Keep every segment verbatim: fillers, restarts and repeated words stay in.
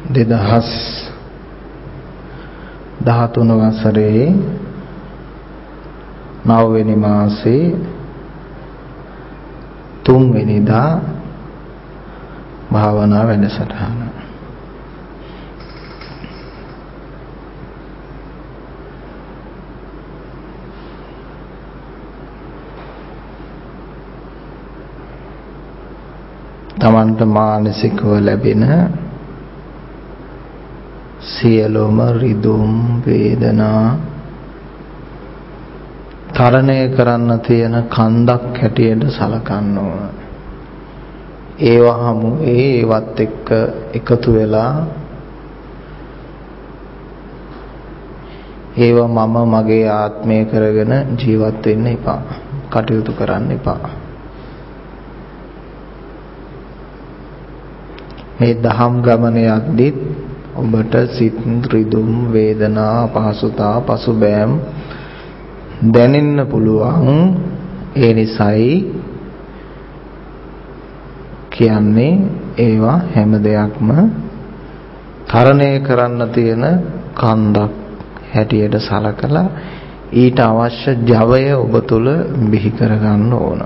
දෙදහස් දහතුන වසරේ නවවෙනි මාසේ තුන්වෙනිදා භාවනා වැඩසටහන. තමන්ට මානසිකව ලැබෙන සියලුම රිදුම් වේදනා තරණය කරන්න තියෙන කන්දක් හැටියට සලකන්න ඕන. ඒවා හමු ඒවත් එක්ක එකතු වෙලා ඒවා මම මගේ ආත්මය කරගෙන ජීවත් වෙන්න එපා. කටයුතු කරන්න එපා. මේ දහම් ගමන යද්දිත් ඔබට සිත් රිදුම් වේදනා අපහසුතා පසුබෑම් දැනෙන්න පුළුවන්. ඒ නිසායි කියන්නේ ඒවා හැම දෙයක්ම තරණය කරන්න තියෙන කන්දක් හැටියට සලකලා ඊට අවශ්‍ය ජවය ඔබ තුල බිහි කරගන්න ඕන.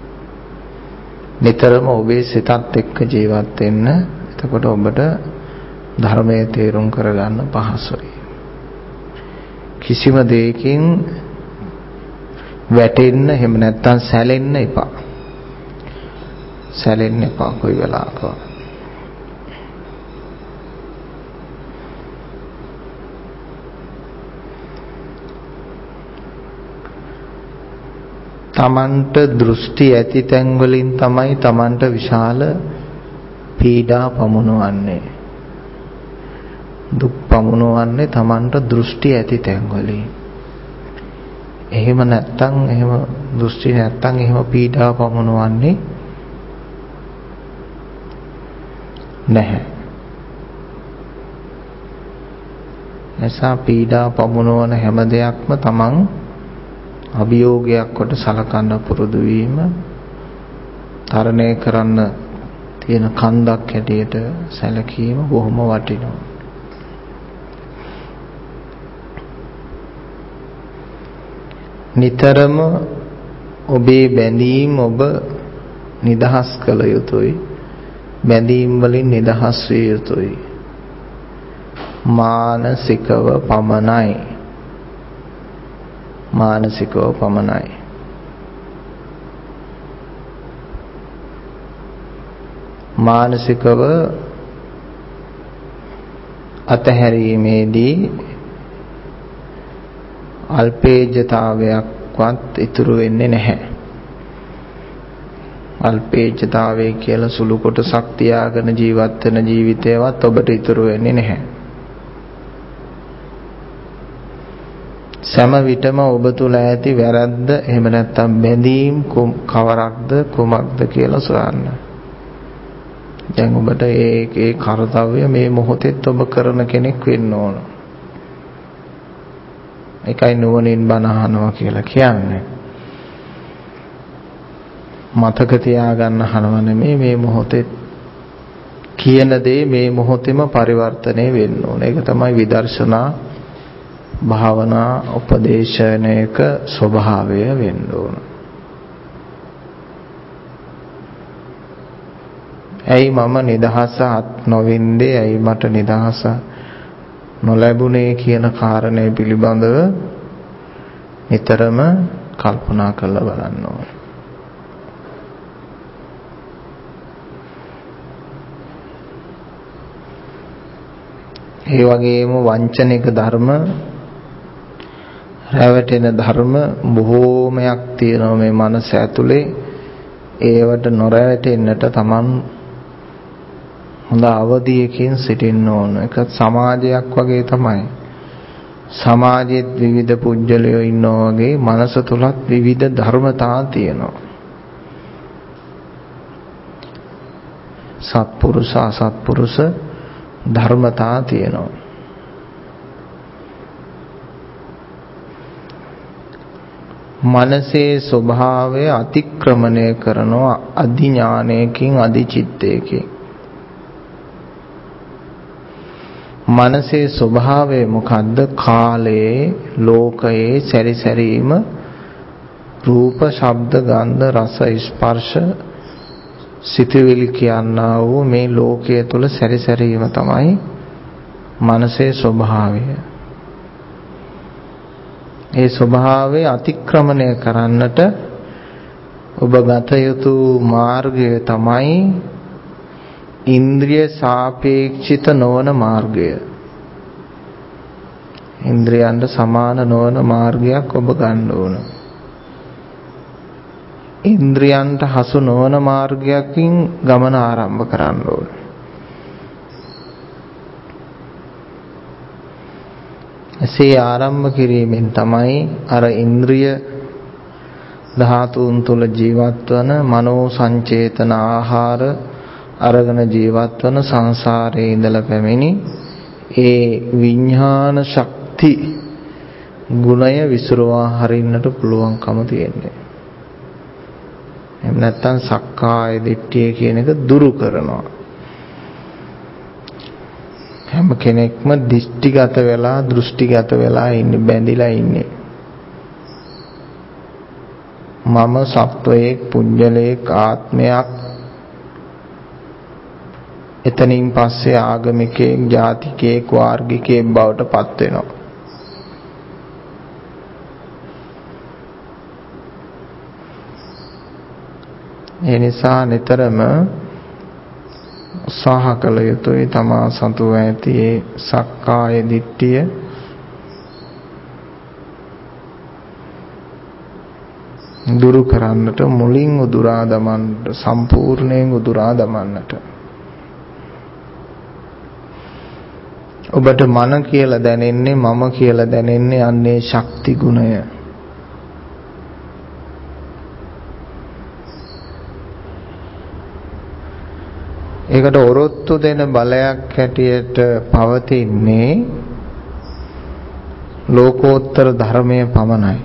නිතරම ඔබේ සිතත් එක්ක ජීවත් වෙන්න. එතකොට ඔබට ධර්මයේ තේරුම් කරගන්න පහසුයි. කිසිම දෙයකින් වැටෙන්න එහෙම නැත්නම් සැලෙන්න එපා. සැලෙන්න එපා කොයි වෙලාවකවත්. තමන්ට දෘෂ්ටි ඇති තැන් වලින් තමයි තමන්ට විශාල පීඩා පමුණවන්නේ. දුක් පමුණවන්නේ තමන්ට දෘෂ්ටි ඇති තැන් වලින්. එහෙම නැත්තම් එහෙම දෘෂ්ටි නැත්තම් එහෙම පීඩා පමුණවන්නේ නැහැ. එසා පීඩා පමුණවන හැම දෙයක්ම තමන් අභියෝගයක් කොට සලකන්න පුරුදු වීම තරණය කරන්න තියෙන කන්දක් හැටියට සැලකීම බොහොම වටිනවා. නිතරම ඔබේ බැඳීම් ඔබ නිදහස් කළ යුතුයි. බැඳීම් වලින් නිදහස් විය යුතුයි. මානසිකව පමණයි. මානසිකව පමණයි. මානසිකව අතහැරීමේදී අල්පේජ්‍යතාවයක්වත් ඉතුරු වෙන්නේ නැහැ. අල්පේජ්‍යතාවය කියලා සුළු කොටසක් තියාගෙන ජීවත් වෙන ජීවිතයවත් ඔබට ඉතුරු වෙන්නේ නැහැ. සෑම විටම ඔබ තුල ඇති වැරද්ද එහෙම නැත්නම් බැඳීම් කවරක්ද කුමක්ද කියලා සොයන්න. දැන් ඔබට ඒකේ කාර්යය මේ මොහොතේත් ඔබ කරන කෙනෙක් වෙන්න ඕන. ඒකයි නුවණින් බණ අහනවා කියලා කියන්නේ. මතක තියාගන්න අහනව නෙමෙයි මේ මොහොතේ කියන දේ මේ මොහොතේම පරිවර්තනය වෙන්න ඕන. ඒක තමයි විදර්ශනා භාවනා උපදේශනයක ස්වභාවය වෙන්න ඕන. ඇයි මම නිදහස අත් නොවින්දේ? ඇයි මට නිදහස නොලැබුණේ කියන කාරණය පිළිබඳව නිතරම කල්පනා කරලා බලන්න ඕනේ. ඒ වගේම වංචනික ධර්ම, රැවටෙන ධර්ම බොහෝමයක් තියෙනවා මේ මනස ඇතුලේ. ඒවට නොරැවටෙන්නට Taman හොඳ අවධියකින් සිටින්න ඕන. ඒක සමාජයක් වගේ තමයි. සමාජෙත් විවිධ පුජ්‍යලයෝ ඉන්නවා වගේ මනස තුලත් විවිධ ධර්මතා තියෙනවා. සත්පුරුෂ අසත්පුරුෂ ධර්මතා තියෙනවා. මනසේ ස්වභාවය අතික්‍රමණය කරනවා අධිඥානයකින් අධිචිත්තයකින්. මනසේ ස්වභාවය මොකද්ද? කාලයේ ලෝකයේ සැරිසැරීම, රූප, ශබ්ද, ගන්ධ, රස, ස්පර්ශ, සිතුවිලි කියනා වූ මේ ලෝකයේ තුල සැරිසැරීම තමයි මනසේ ස්වභාවය. ඒ ස්වභාවය අතික්‍රමණය කරන්නට ඔබ ගත යුතු මාර්ගය තමයි ඉන්ද්‍රිය සාපේක්ෂිත නොවන මාර්ගය. ඉන්ද්‍රියන්ට සමාන නොවන මාර්ගයක් ඔබ ගන්න ඕන. ඉන්ද්‍රියන්ට හසු නොවන මාර්ගයකින් ගමන ආරම්භ කරන්න ඕන. එසේ ආරම්භ කිරීමෙන් තමයි අර ඉන්ද්‍රිය ධාතුන් තුල ජීවත් වන මනෝ සංචේතන ආහාර අරගෙන ජීවත් වන සංසාරයේ ඉඳලා පැමිණි ඒ විඥාන ශක්ති ගුණය විසිරවා හරින්නට පුළුවන්කම තියෙන්නේ. එහෙම නැත්නම් සක්කාය දිට්ඨිය කියන එක දුරු කරනවා. හැම කෙනෙක්ම දිෂ්ටිගත වෙලා දෘෂ්ටිගත වෙලා ඉන්නේ, බැඳිලා ඉන්නේ. මම සත්වයේක්, පුඤ්ජලයේක්, ආත්මයක්. එතනින් පස්සේ ආගමිකයෙක්, ජාතිකයෙක්, වාර්ගිකයෙක් බවට පත් වෙනවා. ඒ නිසා නිතරම උත්සාහ කළ යුතුයි තමා සතු ඇති ඒ සක්කාය දිට්ඨිය දුරු කරන්නට, මුලින් උදුරා දමන්නට, සම්පූර්ණයෙන් උදුරා දමන්නට. ඔබට මන කියලා දැනෙන්නේ, මම කියලා දැනෙන්නේ අන්නේ ශක්ති ගුණය. ඒකට ඔරොත්තු දෙන බලයක් හැටියට පවතින්නේ ලෝකෝත්තර ධර්මයේ පමණයි.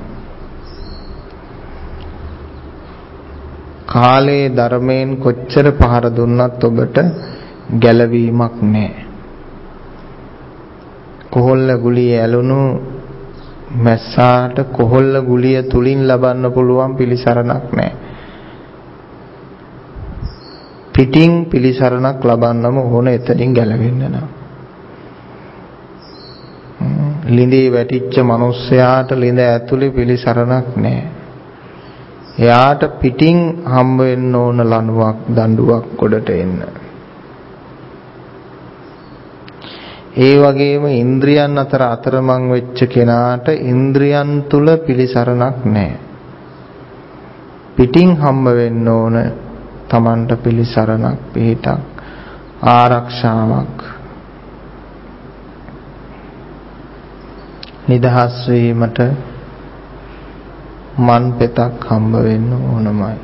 කාලේ ධර්මයෙන් කොච්චර පහර දුන්නත් ඔබට ගැලවීමක් නැහැ. කොහොල්ල ගුලිය ඇලුණු මැස්සාට කොහොල්ල ගුලිය තුලින් ලබන්න පුළුවන් පිළිසරණක් නැහැ. පිටින් පිළිසරණක් ලබන්නම ඕන එතනින් ගැලවෙන්න නම්. ලිඳේ වැටිච්ච මිනිස්සයාට ලිඳ ඇතුලේ පිළිසරණක් නැහැ. එයාට පිටින් හම්බ වෙන්න ඕන ලණුවක්, දඬුවක් ගොඩට එන්න. ඒ වගේම ඉන්ද්‍රියන් අතර අතරමං වෙච්ච කෙනාට ඉන්ද්‍රියන් තුල පිළිසරණක් නැහැ. පිටින් හම්බ වෙන්න ඕන තමන්ට පිළිසරණක්, පිහිටක්, ආරක්ෂාවක්. නිදහස් වීමට මන් පෙතක් හම්බ වෙන්න ඕනමයි.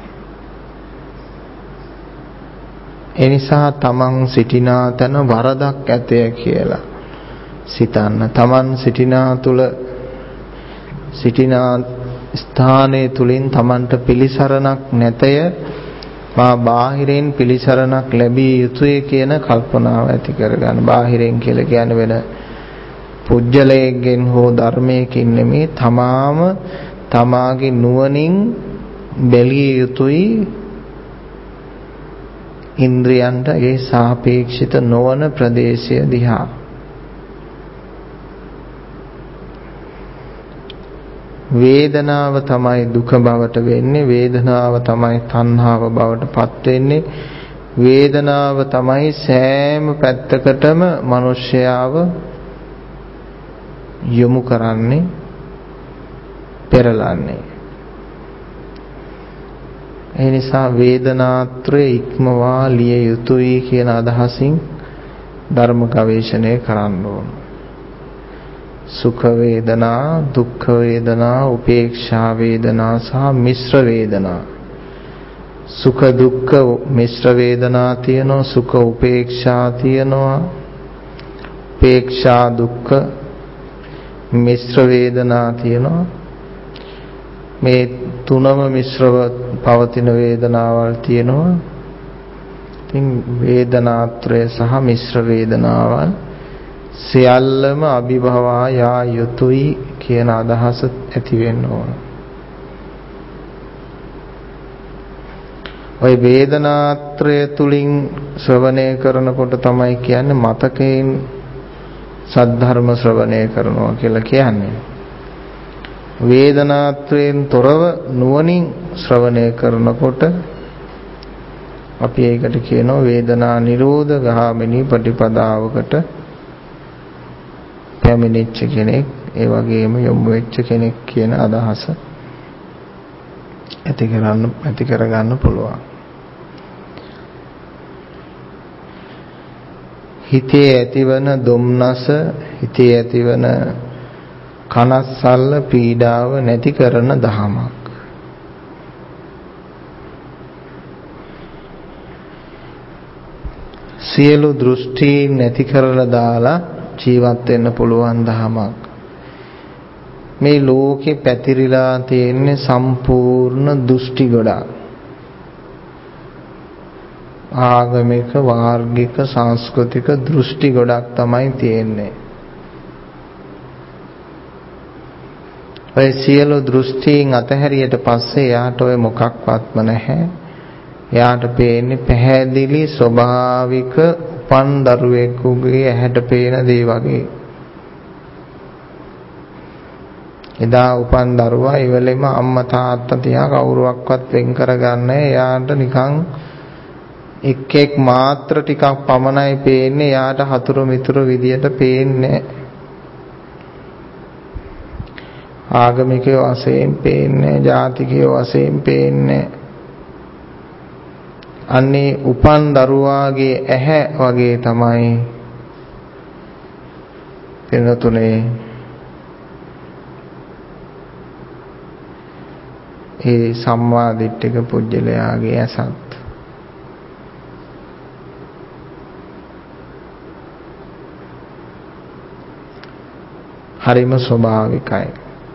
ඒ නිසා තමන් සිටිනා තැන වරදක් ඇතය කියලා සිතන්න. තමන් සිටිනා තුල සිටිනා ස්ථානයේ තුලින් තමන්ට පිළිසරණක් නැතය, මා බාහිරෙන් පිළිසරණක් ලැබිය යුතුය කියන කල්පනාව ඇති කරගන්න. බාහිරෙන් කියලා කියන්නේ වෙන පුජ්‍යලයෙන් හෝ ධර්මයකින් නෙමේ, තමාම තමාගේ නුවණින් බැලිය යුතුයි ඉන්ද්‍රයන්ට ඒ සාපේක්ෂිත නොවන ප්‍රදේශය දිහා. වේදනාව තමයි දුක බවට වෙන්නේ, වේදනාව තමයි තණ්හාව බවට පත් වෙන්නේ, වේදනාව තමයි සෑම පැත්තකටම මිනිස්යාව යොමු කරන්නේ, පෙරලන්නේ. ඒ නිසා වේදනාත්‍රය ඉක්මවා ලිය යුතුයි කියන අදහසින් ධර්ම ගවේෂණය කරන්න ඕන. සුඛ වේදනා, දුක්ඛ වේදනා, උපේක්ෂා වේදනා සහ මිශ්‍ර වේදනා. සුඛ දුක්ඛ මිශ්‍ර වේදනා තියෙනවා, සුඛ උපේක්ෂා තියෙනවා, උපේක්ෂා දුක්ඛ මිශ්‍ර වේදනා තියෙනවා. මේ තුනම මිශ්‍රව පවතින වේදනාවල් තියෙනවා. ඉතින් වේදනාත්‍රය සහ මිශ්‍ර වේදනාවල් සියල්ලම අභිභවා යා යුතුයි කියන අදහස ඇති වෙන්න ඕන. ඔය වේදනාත්‍රය තුලින් ශ්‍රවණය කරනකොට තමයි කියන්නේ මතකයෙන් සද්ධර්ම ශ්‍රවණය කරනවා කියලා කියන්නේ. වේදනාත්‍රයෙන් තොරව නුවණින් ශ්‍රවණය කරනකොට අපි ඒකට කියනවා වේදනා නිරෝධ ගාමිනී ප්‍රතිපදාවකට පැමිණිච්ච කෙනෙක්, ඒ වගේම යොමු වෙච්ච කෙනෙක් කියන අදහස ඇති කරන්න ඇති කරගන්න පුළුවන්. හිතේ ඇතිවන දුම්නස, හිතේ ඇතිවන කනස්සල්ල පීඩාව නැති කරන දහමක්. සියලු දෘෂ්ටි නැති කරලා දාලා ජීවත් වෙන්න පුළුවන් දහමක්. මේ ලෝකේ පැතිරිලා තියෙන්නේ සම්පූර්ණ දෘෂ්ටි ගොඩක්. ආගමික, වාර්ගික, සංස්කෘතික දෘෂ්ටි ගොඩක් තමයි තියෙන්නේ. ඔය සියලු දෘෂ්ටීන් අතහැරියට පස්සේ යාට ඔය මොකක්වත්ම නැහැ. යාට පේන්නේ පැහැදිලි ස්වභාවික උපන් දරුවෙකුගේ ඇහැට පේන දේ වගේ. එදා උපන් දරුවා ඉවලෙම අම්මා තාත්තා තියා කවුරුවක්වත් වෙන් කරගන්නේ. යාට නිකන් එක් එක් මාත්‍ර ටිකක් පමණයි පේන්නේ. යාට හතුරු මිතුරු විදියට පේන්නේ. ආගමිකයෝ වශයෙන් පේන්නේ, ජාතිකයෝ වශයෙන් පේන්නේ. අන්නේ උපන් දරුවාගේ ඇහැ වගේ තමයි වෙනතුනේ ඒ සම්මා දිට්ඨික පුජ්‍යලයාගේ ඇසත්. හරිම ස්වභාවිකයි.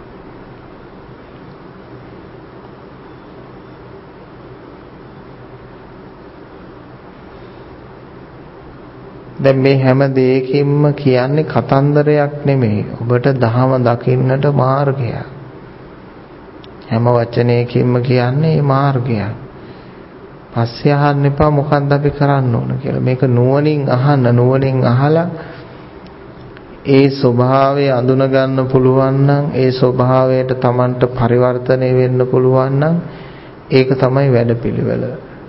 දැන් මේ හැම දෙයකින්ම කියන්නේ කතන්දරයක් නෙමෙයි. ඔබට ධහම දකින්නට මාර්ගයක්. හැම වචනයකින්ම කියන්නේ මාර්ගයක්. පස්සේ අහන්න එපා මොකක්ද අපි කරන්න ඕන කියලා. මේක නුවණින් අහන්න, නුවණින් අහලා ඒ ස්වභාවය අඳුන ගන්න පුළුවන් නම්, ඒ ස්වභාවයට Tamanට පරිවර්තනය වෙන්න පුළුවන් නම් ඒක තමයි වැඩපිළිවෙල.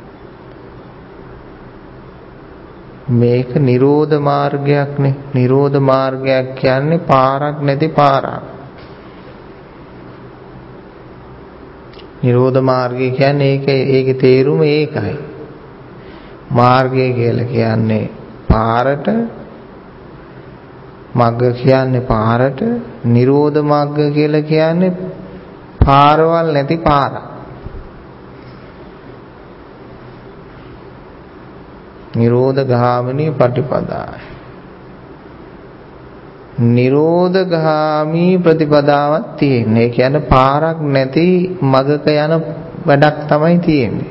මේක නිරෝධ මාර්ගයක්නේ. නිරෝධ මාර්ගයක් කියන්නේ පාරක් නැති පාරක්. නිරෝධ මාර්ගය කියන්නේ ඒක, ඒකේ තේරුම ඒකයි. මාර්ගය කියලා කියන්නේ පාරට, මග්ග කියන්නේ පාරට, නිරෝධ මග්ග කියලා කියන්නේ පාරවල් නැති පාරක්. නිරෝධ ගාමිනී ප්‍රතිපදාව. නිරෝධ ගාමී ප්‍රතිපදාවක් තියෙන්නේ. ඒ කියන්නේ පාරක් නැති මගක යන වැඩක් තමයි තියෙන්නේ.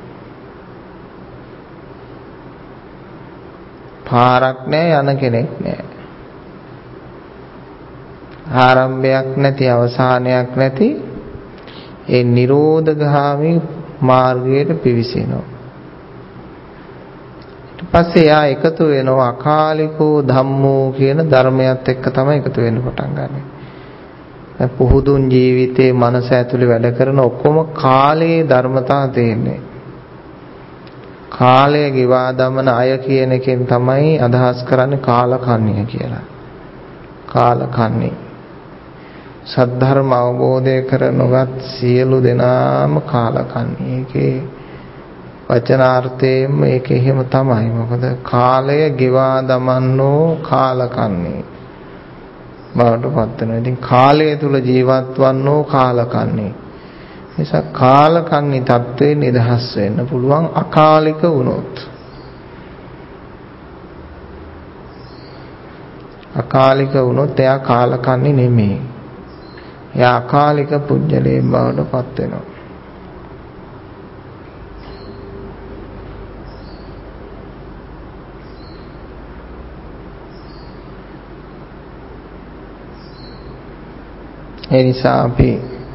පාරක් නැහැ, යන කෙනෙක් නැහැ. ආරම්භයක් නැති, අවසානයක් නැති ඒ නිරෝධ ගාමී මාර්ගයට පිවිසෙනවා. පස්සේ යා එකතු වෙනවා අකාලිකෝ ධම්මෝ කියන ධර්මයත් එක්ක තමයි එකතු වෙන්න පටන් ගන්නෙ. දැන් පුහුදුන් ජීවිතේ මනස ඇතුලේ වැඩ කරන ඔක්කොම කාලයේ ධර්මතා තියෙන්නේ. කාලය ගෙවා දමන අය කියන එකෙන් තමයි අදහස් කරන්නේ කාලකන්ණිය කියලා. කාලකන්ණි. සද්ධර්ම අවබෝධය කරනවත් සියලු දෙනාම කාලකන්ණි. ඒකේ වචනාර්ථයෙන් මේක එහෙම තමයි. මොකද කාලය ගෙවා දමන්නෝ කාලකන්ණි බවට පත් වෙනවා. ඉතින් කාලය තුල ජීවත් වන්නෝ කාලකන්ණි. නිසා කාලකන්ණි තත්ත්වේ නිදහස් වෙන්න පුළුවන් අකාලික වුණොත්. අකාලික වුණොත් එයා කාලකන්ණි නෙමෙයි. එයා අකාලික පුජ්‍යලේ බවට පත් වෙනවා. ඒ නිසා අපි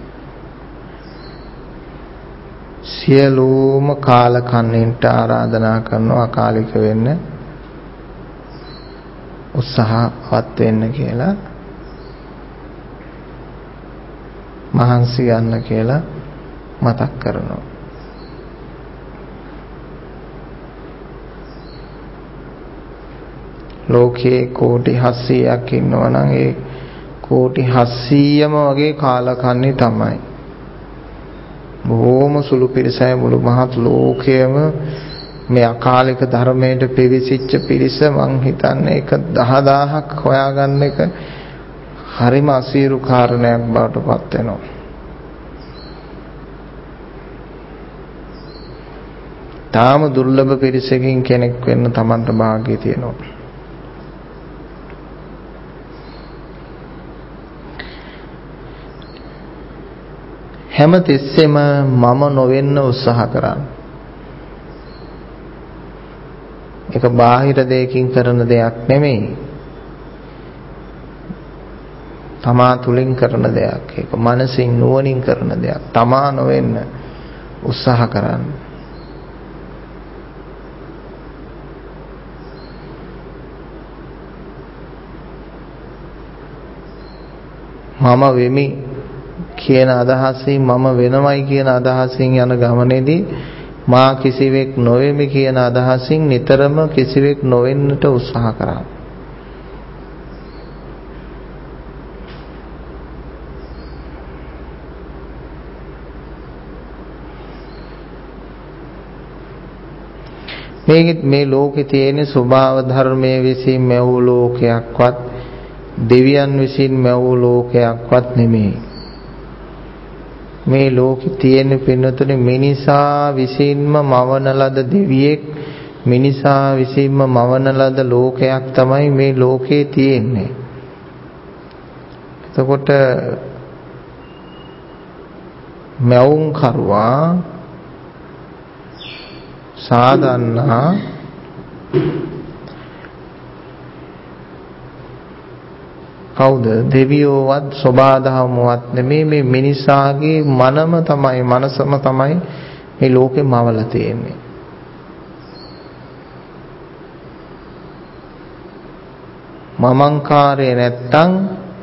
සියලුම කාලකන්ණින්ට ආරාධනා කරනවා අකාලික වෙන්න උත්සාහවත් වෙන්න කියලා, මහන්සි ගන්න කියලා මතක් කරනවා. ලෝකයේ කෝටි හත්සීයක් ඉන්නවා නම් ඒ කෝටි හත්සීයම වගේ කාලකන්ණි තමයි. බොහෝම සුළු පිරිසයි මුළු මහත් ලෝකයේම මේ අකාලික ධර්මයට පිවිසිච්ච පිරිස. මං හිතන්නේ එක දහදාහක් හොයාගන්න එක හරිම අසීරු කාරණයක් බවට පත් වෙනවා. තාම දුර්ලභ පිරිසකින් කෙනෙක් වෙන්න Tamanට වාග්ය තියෙනවා. හැම තිස්සෙම මම නොවෙන්න උත්සාහ කරන්න. ඒක බාහිර දෙයකින් කරන දෙයක් නෙමෙයි. තමා තුලින් කරන දෙයක්. ඒක මනසින් නුවණින් කරන දෙයක්. තමා නොවෙන්න උත්සාහ කරන්න. මම වෙමි කියන අදහසින්, මම වෙනවයි කියන අදහසින් යන ගමනේදී මා කිසිවෙක් නොවෙමි කියන අදහසින් නිතරම කිසිවෙක් නොවෙන්නට උත්සාහ කරා. මේ මේ ලෝකේ තියෙන ස්වභාව ධර්මයේ විසින් මෙවූ ලෝකයක්වත් දෙවියන් විසින් මෙවූ ලෝකයක්වත් නෙමෙයි. මේ ලෝකේ තියෙන පින්නතුනේ මිනිසා විසින්ම මවන ලද දෙවියෙක්, මිනිසා විසින්ම මවන ලද ලෝකයක් තමයි මේ ලෝකේ තියෙන්නේ. එතකොට මවුන් කරුවා සාදන්නා කවුද? දෙවියෝවත් සබාධමවත් නෙමේ, මේ මිනිසාගේ මනම තමයි, මනසම තමයි මේ ලෝකෙ මවලා තියෙන්නේ. මමංකාරය නැත්තම්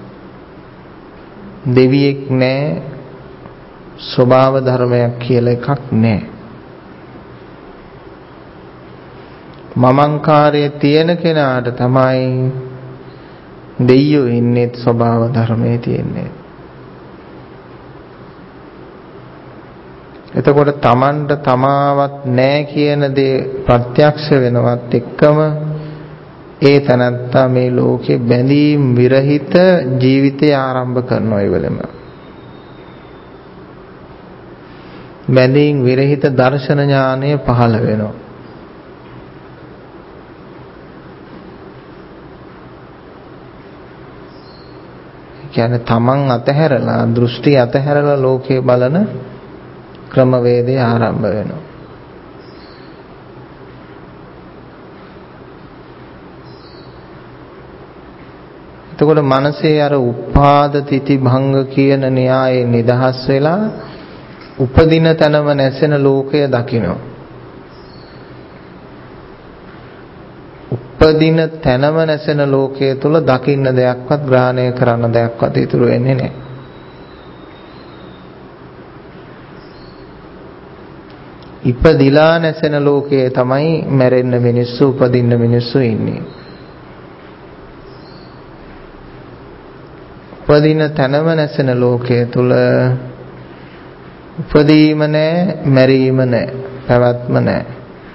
දෙවියෙක් නැහැ, ස්වභාව ධර්මයක් කියලා එකක් නැහැ. මමංකාරය තියෙන කෙනාට තමයි දෙයියෝ ඉන්නේ, ස්වභාව ධර්මයේ තියෙන්නේ. එතකොට Tamanට තමාවත් නැහැ කියන දේ ප්‍රත්‍යක්ෂ වෙනවත් එක්කම ඒ තනත්තා මේ ලෝකේ බැඳීම් විරහිත ජීවිතය ආරම්භ කරනවා. ඒ වෙලෙම බැඳීම් විරහිත දර්ශන ඥානය පහළ වෙනවා. කියන්නේ තමන් අතහැරලා, දෘෂ්ටි අතහැරලා ලෝකේ බලන ක්‍රමවේදය ආරම්භ වෙනවා. එතකොට මනසේ අර උපාද තිති භංග කියන න්‍යායේ නිදහස් වෙලා උපදින තැනම නැසෙන ලෝකය දකිනවා. උපදින තැනම නැසෙන ලෝකයේ තුල දකින්න දෙයක්වත්, ග්‍රහණය කරන්න දෙයක්වත් ඉතුරු වෙන්නේ නැහැ. ඉපදිලා නැසෙන ලෝකයේ තමයි මැරෙන්න මිනිස්සු, උපදින්න මිනිස්සු ඉන්නේ. උපදින තැනම නැසෙන ලෝකයේ තුල උපදීම නැහැ, මැරීම නැහැ, පැවැත්ම නැහැ.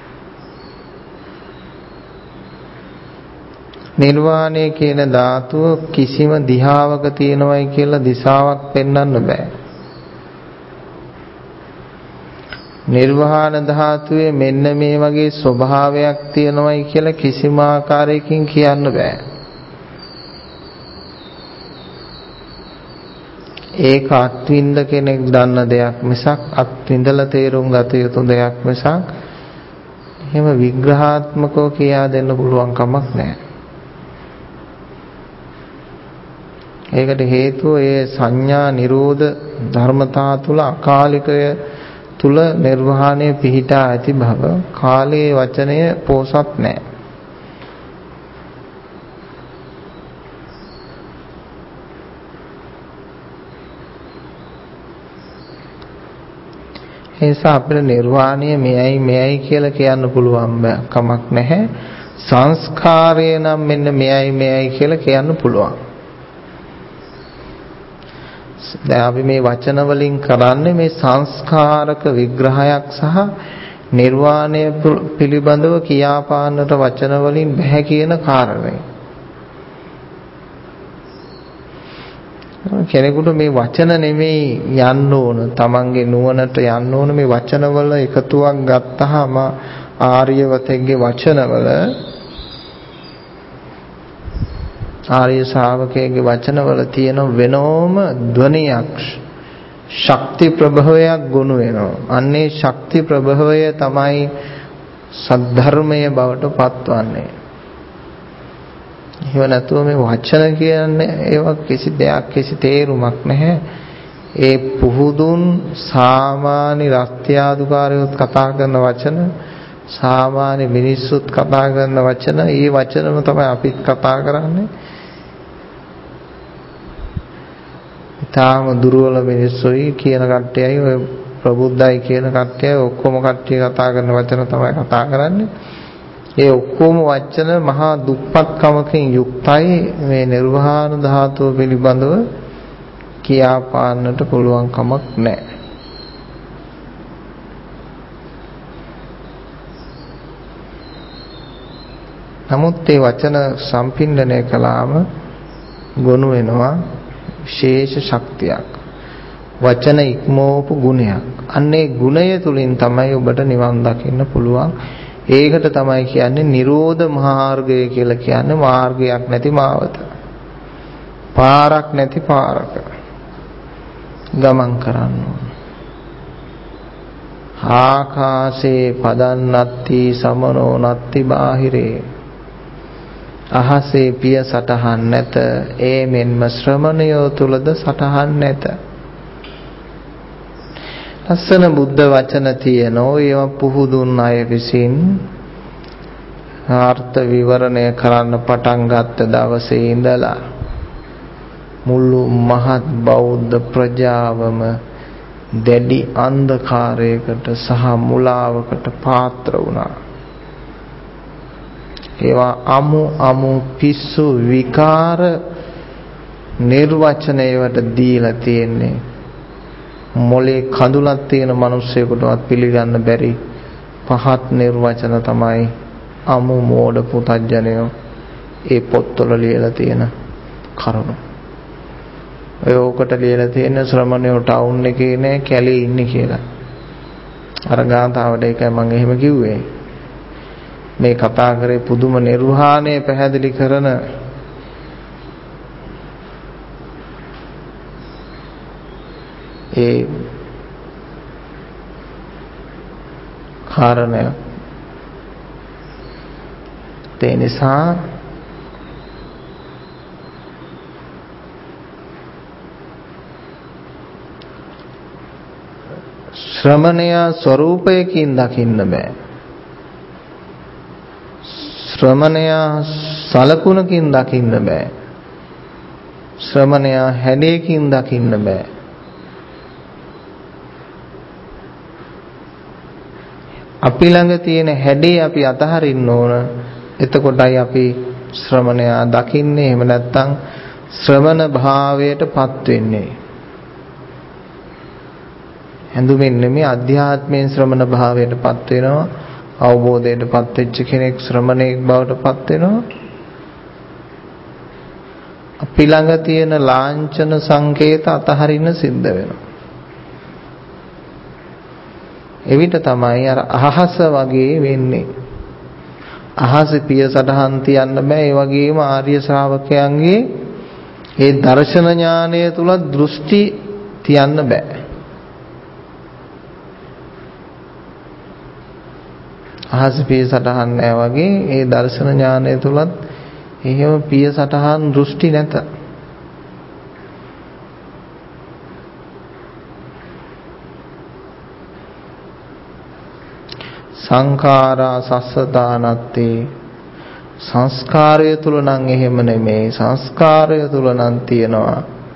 නිර්වාණය කියන ධාතුව කිසිම දිහාවක තියෙනවයි කියලා දිශාවක් පෙන්වන්න බෑ. නිර්වාණ ධාතුවේ මෙන්න මේ වගේ ස්වභාවයක් තියෙනවයි කියලා කිසිම ආකාරයකින් කියන්න බෑ. ඒක අත්විඳ කෙනෙක් දන්න දෙයක් මිසක්, අත්විඳලා තේරුම් ගත යුතු දෙයක් මිසක් එහෙම විග්‍රහාත්මකව කියා දෙන්න පුළුවන් කමක් නැහැ. ඒකට හේතුව ඒ සංඥා නිරෝධ ධර්මතා තුල අකාලිකය තුල නිර්වාණය පිහිටා ඇති බව. කාලයේ වචනය පෝසත් නැහැ. ඒ නිසා අපිට නිර්වාණය මෙයයි මෙයයි කියලා කියන්න පුළුවන් කමක් නැහැ. සංස්කාරය නම් මෙන්න මෙයයි මෙයයි කියලා කියන්න පුළුවන්. දැන් අපි මේ වචන වලින් කරන්නේ මේ සංස්කාරක විග්‍රහයක් සහ නිර්වාණය පිළිබඳව කියාපාන්නට වචන වලින් බෑ කියන කාරණය. කෙනෙකුට මේ වචන නෙමෙයි යන්න ඕන, තමන්ගේ නුවණට යන්න ඕන. මේ වචනවල එකතුවක් ගත්තාම ආර්යවතෙක්ගේ වචනවල, ආර්ය ශ්‍රාවකයේ වචනවල තියෙන වෙනෝම ධ්වනියක්, ශක්ති ප්‍රභවයක් ගොනු වෙනවා. අන්නේ ශක්ති ප්‍රභවය තමයි සද්ධර්මයේ බවට පත්වන්නේ. එහෙම නැතුව මේ වචන කියන්නේ ඒවා කිසි දෙයක්, කිසි තේරුමක් නැහැ. ඒ පුහුදුන් සාමාන්‍ය රස්තියාදුකාරයොත් කතා කරන වචන, සාමාන්‍ය මිනිස්සුත් කතා කරන වචන, ඒ වචනම තමයි අපිත් කතා කරන්නේ. ඊටාම දුර්වල මිනිස්සුයි කියන කට්ටියයි ඔය ප්‍රබුද්ධයි කියන කට්ටියයි ඔක්කොම කට්ටිය කතා කරන වචන තමයි කතා කරන්නේ. ඒ ඔක්කොම වචන මහා දුප්පත්කමකින් යුක්තයි. මේ නිර්වාණ ධාතුව පිළිබඳව කියා පාන්නට පුළුවන් කමක් නැහැ. නමුත් මේ වචන සම්පින්ඩණය කළාම ගොනු වෙනවා විශේෂ ශක්තියක්, වචන ඉක්මවපු ගුණයක්. අන්නේ ගුණය තුලින් තමයි ඔබට නිවන් දකින්න පුළුවන්. ඒකට තමයි කියන්නේ නිරෝධ මාර්ගය කියලා කියන්නේ. මාර්ගයක් නැති මාවත, පාරක් නැති පාරක ගමන් කරන්න ඕන. ආකාශේ පදන්නත්ති සමනෝ නත්ති බාහිරේ. අහසේ පිය සටහන් නැත, ඒ මෙන්ම ශ්‍රමණයෝ තුලද සටහන් නැත. ලස්සන බුද්ධ වචන තියෙනවා. ඒවා පුහුදුන් අය විසින් අර්ථ විවරණය කරන්න පටන් ගත්ත දවසේ ඉඳලා මුළු මහත් බෞද්ධ ප්‍රජාවම දැඩි අන්ධකාරයකට සහ මුලාවකට පාත්‍ර වුණා. ඒවා අමු අමු පිස්සු විකාර නිර්වචනයකට දීලා තියෙන්නේ. මොලේ කඳුලක් තියෙන මිනිස්සෙකුටවත් පිළිගන්න බැරි පහත් නිර්වචන තමයි අමු මෝඩ පුතඥයෝ ඒ පොත්වල ලියලා තියෙන කරුණු. ඔය ඔකට ලියලා තියෙන ශ්‍රමණයෝ ටවුන් එකේ නෑ කැලේ ඉන්නේ කියලා. අර ගාථාවට ඒකයි මම එහෙම කිව්වේ. මේ කතා කරේ පුදුම නිර්වාණය පැහැදිලි කරන ඒ කාරණය. ඒ නිසා ශ්‍රමණය ස්වરૂපයකින් දකින්න බෑ. ශ්‍රමණය සලකුණකින් දකින්න බෑ. ශ්‍රමණය හැඩයකින් දකින්න බෑ. අපි ළඟ තියෙන හැඩේ අපි අතහරින්න ඕන. එතකොටයි අපි ශ්‍රමණයා දකින්නේ. එහෙම නැත්නම් ශ්‍රමණ භාවයටපත් වෙන්නේ. හැඳුමින් නෙමෙයි, අධ්‍යාත්මයෙන් ශ්‍රමණ භාවයටපත් වෙනවා. අවබෝධයටපත් වෙච්ච කෙනෙක් ශ්‍රමණෙක් බවටපත් වෙනවා. අපි ළඟ තියෙන ලාංඡන සංකේත අතහරින්න සිද්ධ වෙනවා. එවිට තමයි අර අහස වගේ වෙන්නේ. අහස පිය සටහන් තියන්න බෑ. ඒ වගේම ආර්ය ශ්‍රාවකයන්ගේ ඒ දර්ශන ඥානය තුල දෘෂ්ටි තියන්න බෑ. අහස පිය සටහන් නැහැ වගේ ඒ දර්ශන ඥානය තුලත් එහෙම පිය සටහන් දෘෂ්ටි නැත. සංඛාරා සස්සදානත්තේ සංස්කාරය තුල නම් එහෙම නෙමෙයි. සංස්කාරය තුල නම් තියනවා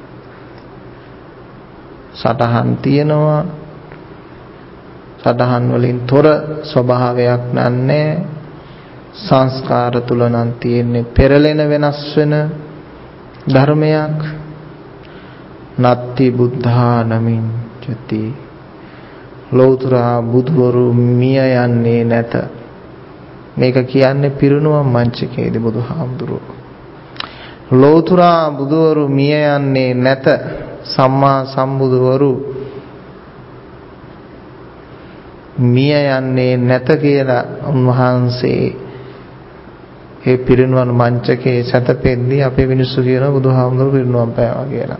සටහන් තියනවා. සටහන් වලින් තොර ස්වභාවයක් නන්නේ. සංස්කාර තුල නම් තියෙන්නේ පෙරලෙන වෙනස් වෙන ධර්මයක්. නත්ති බුද්ධා නමින්චති ලෞතර බුදුවරු මිය යන්නේ නැත. මේක කියන්නේ පිරිනුවම් මංචකයේදී බුදුහාමුදුරුවෝ. ලෞතර බුදුවරු මිය යන්නේ නැත. සම්මා සම්බුදුවරු මිය යන්නේ නැත කියලා උන්වහන්සේ ඒ පිරිනුවම් මංචකයේ සැතපෙද්දී අපේ මිනිස්සු කියන බුදුහාමුදුරුවෝ පිරිනුවම් පෑවා කියලා.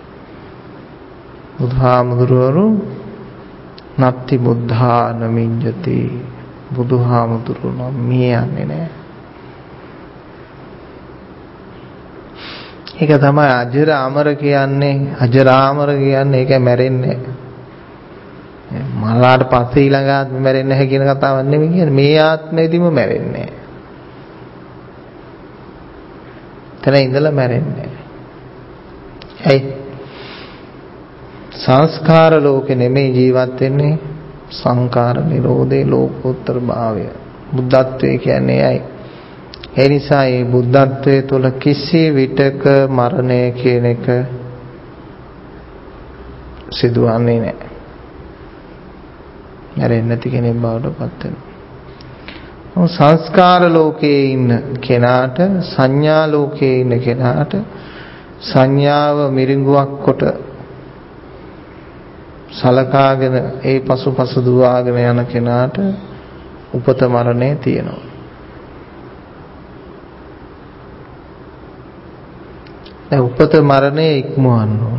බුදුහාමුදුරුවෝ නත්ති බුද්ධා නමින්ජති බුදුහාමුදුරුවෝ මිය යන්නේ නැහැ. ඒක තමයි අජරාමර කියන්නේ. අජරාමර කියන්නේ ඒක මැරෙන්නේ මරාට පස්සේ ඊළඟ ආත්මෙ මැරෙන්නේ නැහැ කියන කතාවක් නෙමෙයි කියන්නේ. මේ ආත්මෙදිම මැරෙන්නේ. එතන ඉඳලා මැරෙන්නේ. ඇයි? සංස්කාර ලෝකෙ නෙමෙයි ජීවත් වෙන්නේ. සංකාර නිරෝධේ ලෝකෝත්තර භාවය. බුද්ධත්වයේ කියන්නේ ඇයි? ඒ නිසා මේ බුද්ධත්වයේ තුල කිසි විටක මරණය කියන එක සිදුවන්නේ නැහැ. මැරෙන්නේ නැති කෙනෙක් බවට පත් වෙනවා. සංස්කාර ලෝකයේ ඉන්න කෙනාට සංඥා ලෝකයේ ඉන්න කෙනාට සංඥාව මිරිඟුවක් කොට සලකාගෙන ඒ පසුපසු දුවාගෙන යන කෙනාට උපත මරණය තියෙනවා. දැන් උපත මරණය ඉක්මවන්න ඕන.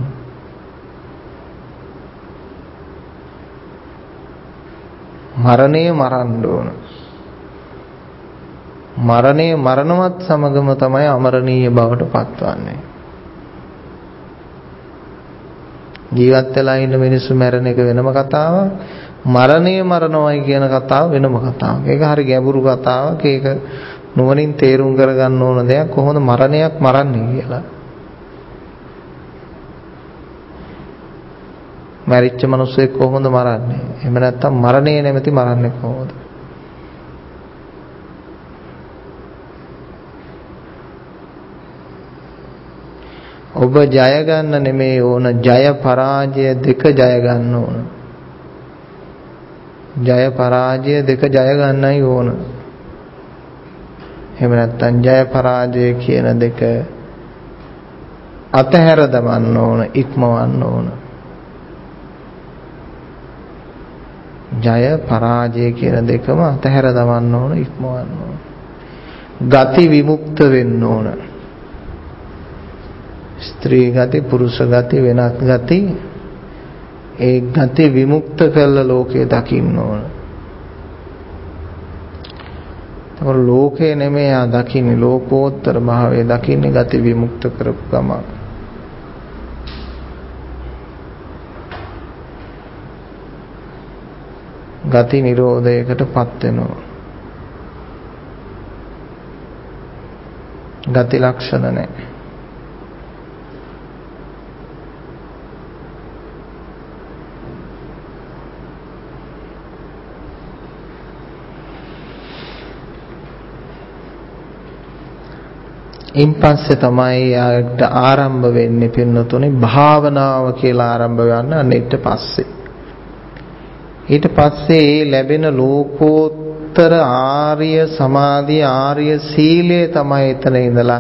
මරණය මරන්න ඕන. මරණය මරණවත් සමගම තමයි අමරණීය බවට පත්වන්නේ. ජීවත් වෙලා ඉන්න මිනිස්සු මැරෙන එක වෙනම කතාවක්. මරණය මරණවයි කියන කතාව වෙනම කතාවක්. ඒක හරි ගැඹුරු කතාවක්. ඒක නුවණින් තේරුම් කරගන්න ඕන දෙයක්. කොහොමද මරණයක් මරන්නේ කියලා. මැරිච්ච මිනිස්සෙක් කොහොමද මරන්නේ? එහෙම නැත්නම් මරණය නැමැති මරන්නේ කොහොමද? ඔබ ජය ගන්න නෙමෙයි ඕන, ජය පරාජය දෙක ජය ගන්න ඕන. ජය පරාජය දෙක ජය ගන්නයි ඕන. එහෙම නැත්නම් ජය පරාජය කියන දෙක අතහැර දමන්න ඕන, ඉක්මවන්න ඕන. ජය පරාජය කියන දෙකම අතහැර දමන්න ඕන, ඉක්මවන්න ඕන. ගති විමුක්ත වෙන්න ඕන. ස්ත්‍රී ගති, පුරුෂ ගති, වෙනත් ගති, ඒ ගති විමුක්ත කළ ලෝකේ දකින්න ඕන. ඒක ලෝකේ නෙමෙයි ආ දකින්නේ, ලෝකෝත්තර භාවයේ දකින්නේ ගති විමුක්ත කරපු ගම. ගති නිරෝධයකටපත් වෙනවා. ගති ලක්ෂණ නැහැ. ඉන් පස්සේ තමයි යාට ආරම්භ වෙන්නේ පින්නතුනේ භාවනාව කියලා ආරම්භ වෙන්න. අන්න ඊට පස්සේ ඊට පස්සේ ලැබෙන ලෝකෝත්තර ආර්ය සමාධි ආර්ය සීලය තමයි එතන ඉඳලා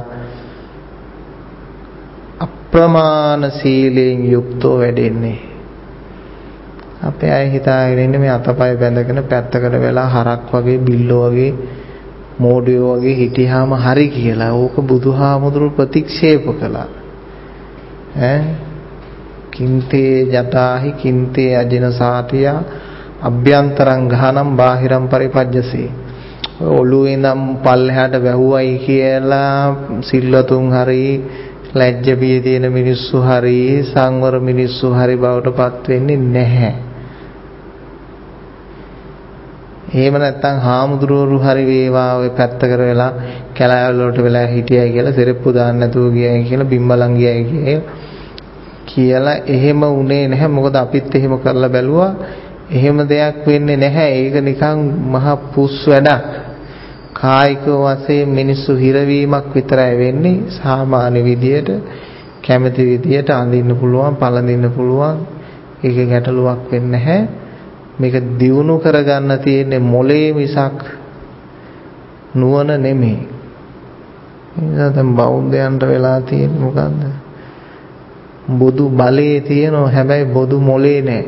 අප්‍රමාණ සීලයෙන් යුක්තව වැඩෙන්නේ. අපේ අය හිතාගෙන ඉන්නේ මේ අතපය බැඳගෙන පැත්තකට වෙලා හරක් වගේ බිල්ලෝ වගේ මෝඩයෝ වගේ හිටියාම හරි කියලා. ඕක බුදුහාමුදුරු ප්‍රතික්ෂේප කළා. ඈ කින්තේ ජටාහි කින්තේ අජින සාතිය අභ්‍යන්තරං ගහනම් බාහිරම් පරිපජ්ජසේ. ඔළුවේ ඉඳන් පල්ලෙහාට වැහුවයි කියලා සිල්වතුන් හරි ලැජ්ජ බිය තියෙන මිනිස්සු හරි සංවර මිනිස්සු හරි බවට පත් වෙන්නේ නැහැ. එහෙම නැත්නම් හාමුදුරුවෝ හරි වේවා ඔය පැත්ත කර වෙලා කැලෑවල වලට වෙලා හිටියයි කියලා සෙරෙප්පු දාන්න නැතුව ගියයි කියලා බිම්බලන් ගියයි කියලා එහෙම උනේ නැහැ. මොකද අපිත් එහෙම කරලා බැලුවා. එහෙම දෙයක් වෙන්නේ නැහැ. ඒක නිකන් මහ පුස් වැඩක්. කායික වශයෙන් මිනිස්සු හිරවීමක් විතරයි වෙන්නේ. සාමාන්‍ය විදියට කැමති විදියට අඳින්න පුළුවන්, පළඳින්න පුළුවන්. ඒක ගැටලුවක් වෙන්නේ නැහැ. මේක දියුණු කරගන්න තියෙන්නේ මොලේ මිසක් නුවණ නෙමෙයි. එහෙනම් දැන් බෞද්ධයන්ට වෙලා තියෙන්නේ මොකද්ද? බොදු බලේ තියෙනවා, හැබැයි බොදු මොලේ නැහැ.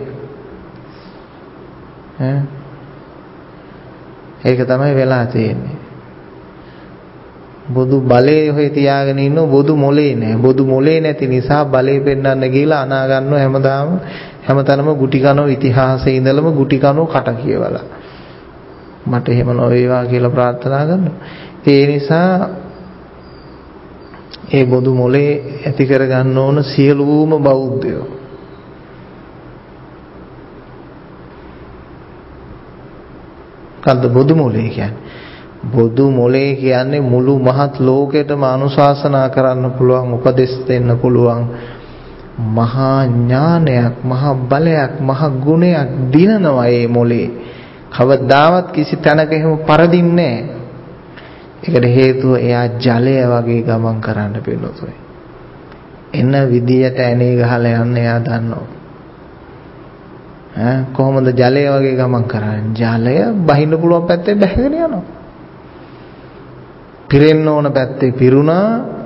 ඈ ඒක තමයි වෙලා තියෙන්නේ. බොදු බලේ හොය තියාගෙන ඉන්නව, බොදු මොලේ නැහැ. බොදු මොලේ නැති නිසා බලේ පෙන්නන්න ගිහලා අනා ගන්නව හැමදාම හැමතැනම ගුටි කනෝ ඉතිහාසයේ ඉඳලම ගුටි කනෝ කට කියවලා. මට එහෙම නොවේවා කියලා ප්‍රාර්ථනා කරනවා. ඒ නිසා ඒ බොදු මොලේ ඇති කර ගන්න ඕන සියලුම බෞද්ධයෝ. කද්ද බොදු මොලේ කියන්නේ? බොදු මොලේ කියන්නේ මුළු මහත් ලෝකෙටම අනුශාසනා කරන්න පුළුවන්, උපදෙස් දෙන්න පුළුවන් මහා ඥානයක්, මහා බලයක්, මහා ගුණයක් දිනනවා මේ මොලේ. කවදාවත් කිසි තැනක එහෙම පරදින්නේ නැහැ. ඒකට හේතුව එයා ජලය වගේ ගමන් කරන්න පිළිතුරයි. එන විදියට ඇනේ ගහලා යන්න එයා දන්නවා. ඈ කොහොමද ජලය වගේ ගමන් කරන්නේ? ජලය බහින්න පුළුවන් පැත්තේ බැහැගෙන යනවා. පිරෙන්න ඕන පැත්තේ පිරුණා,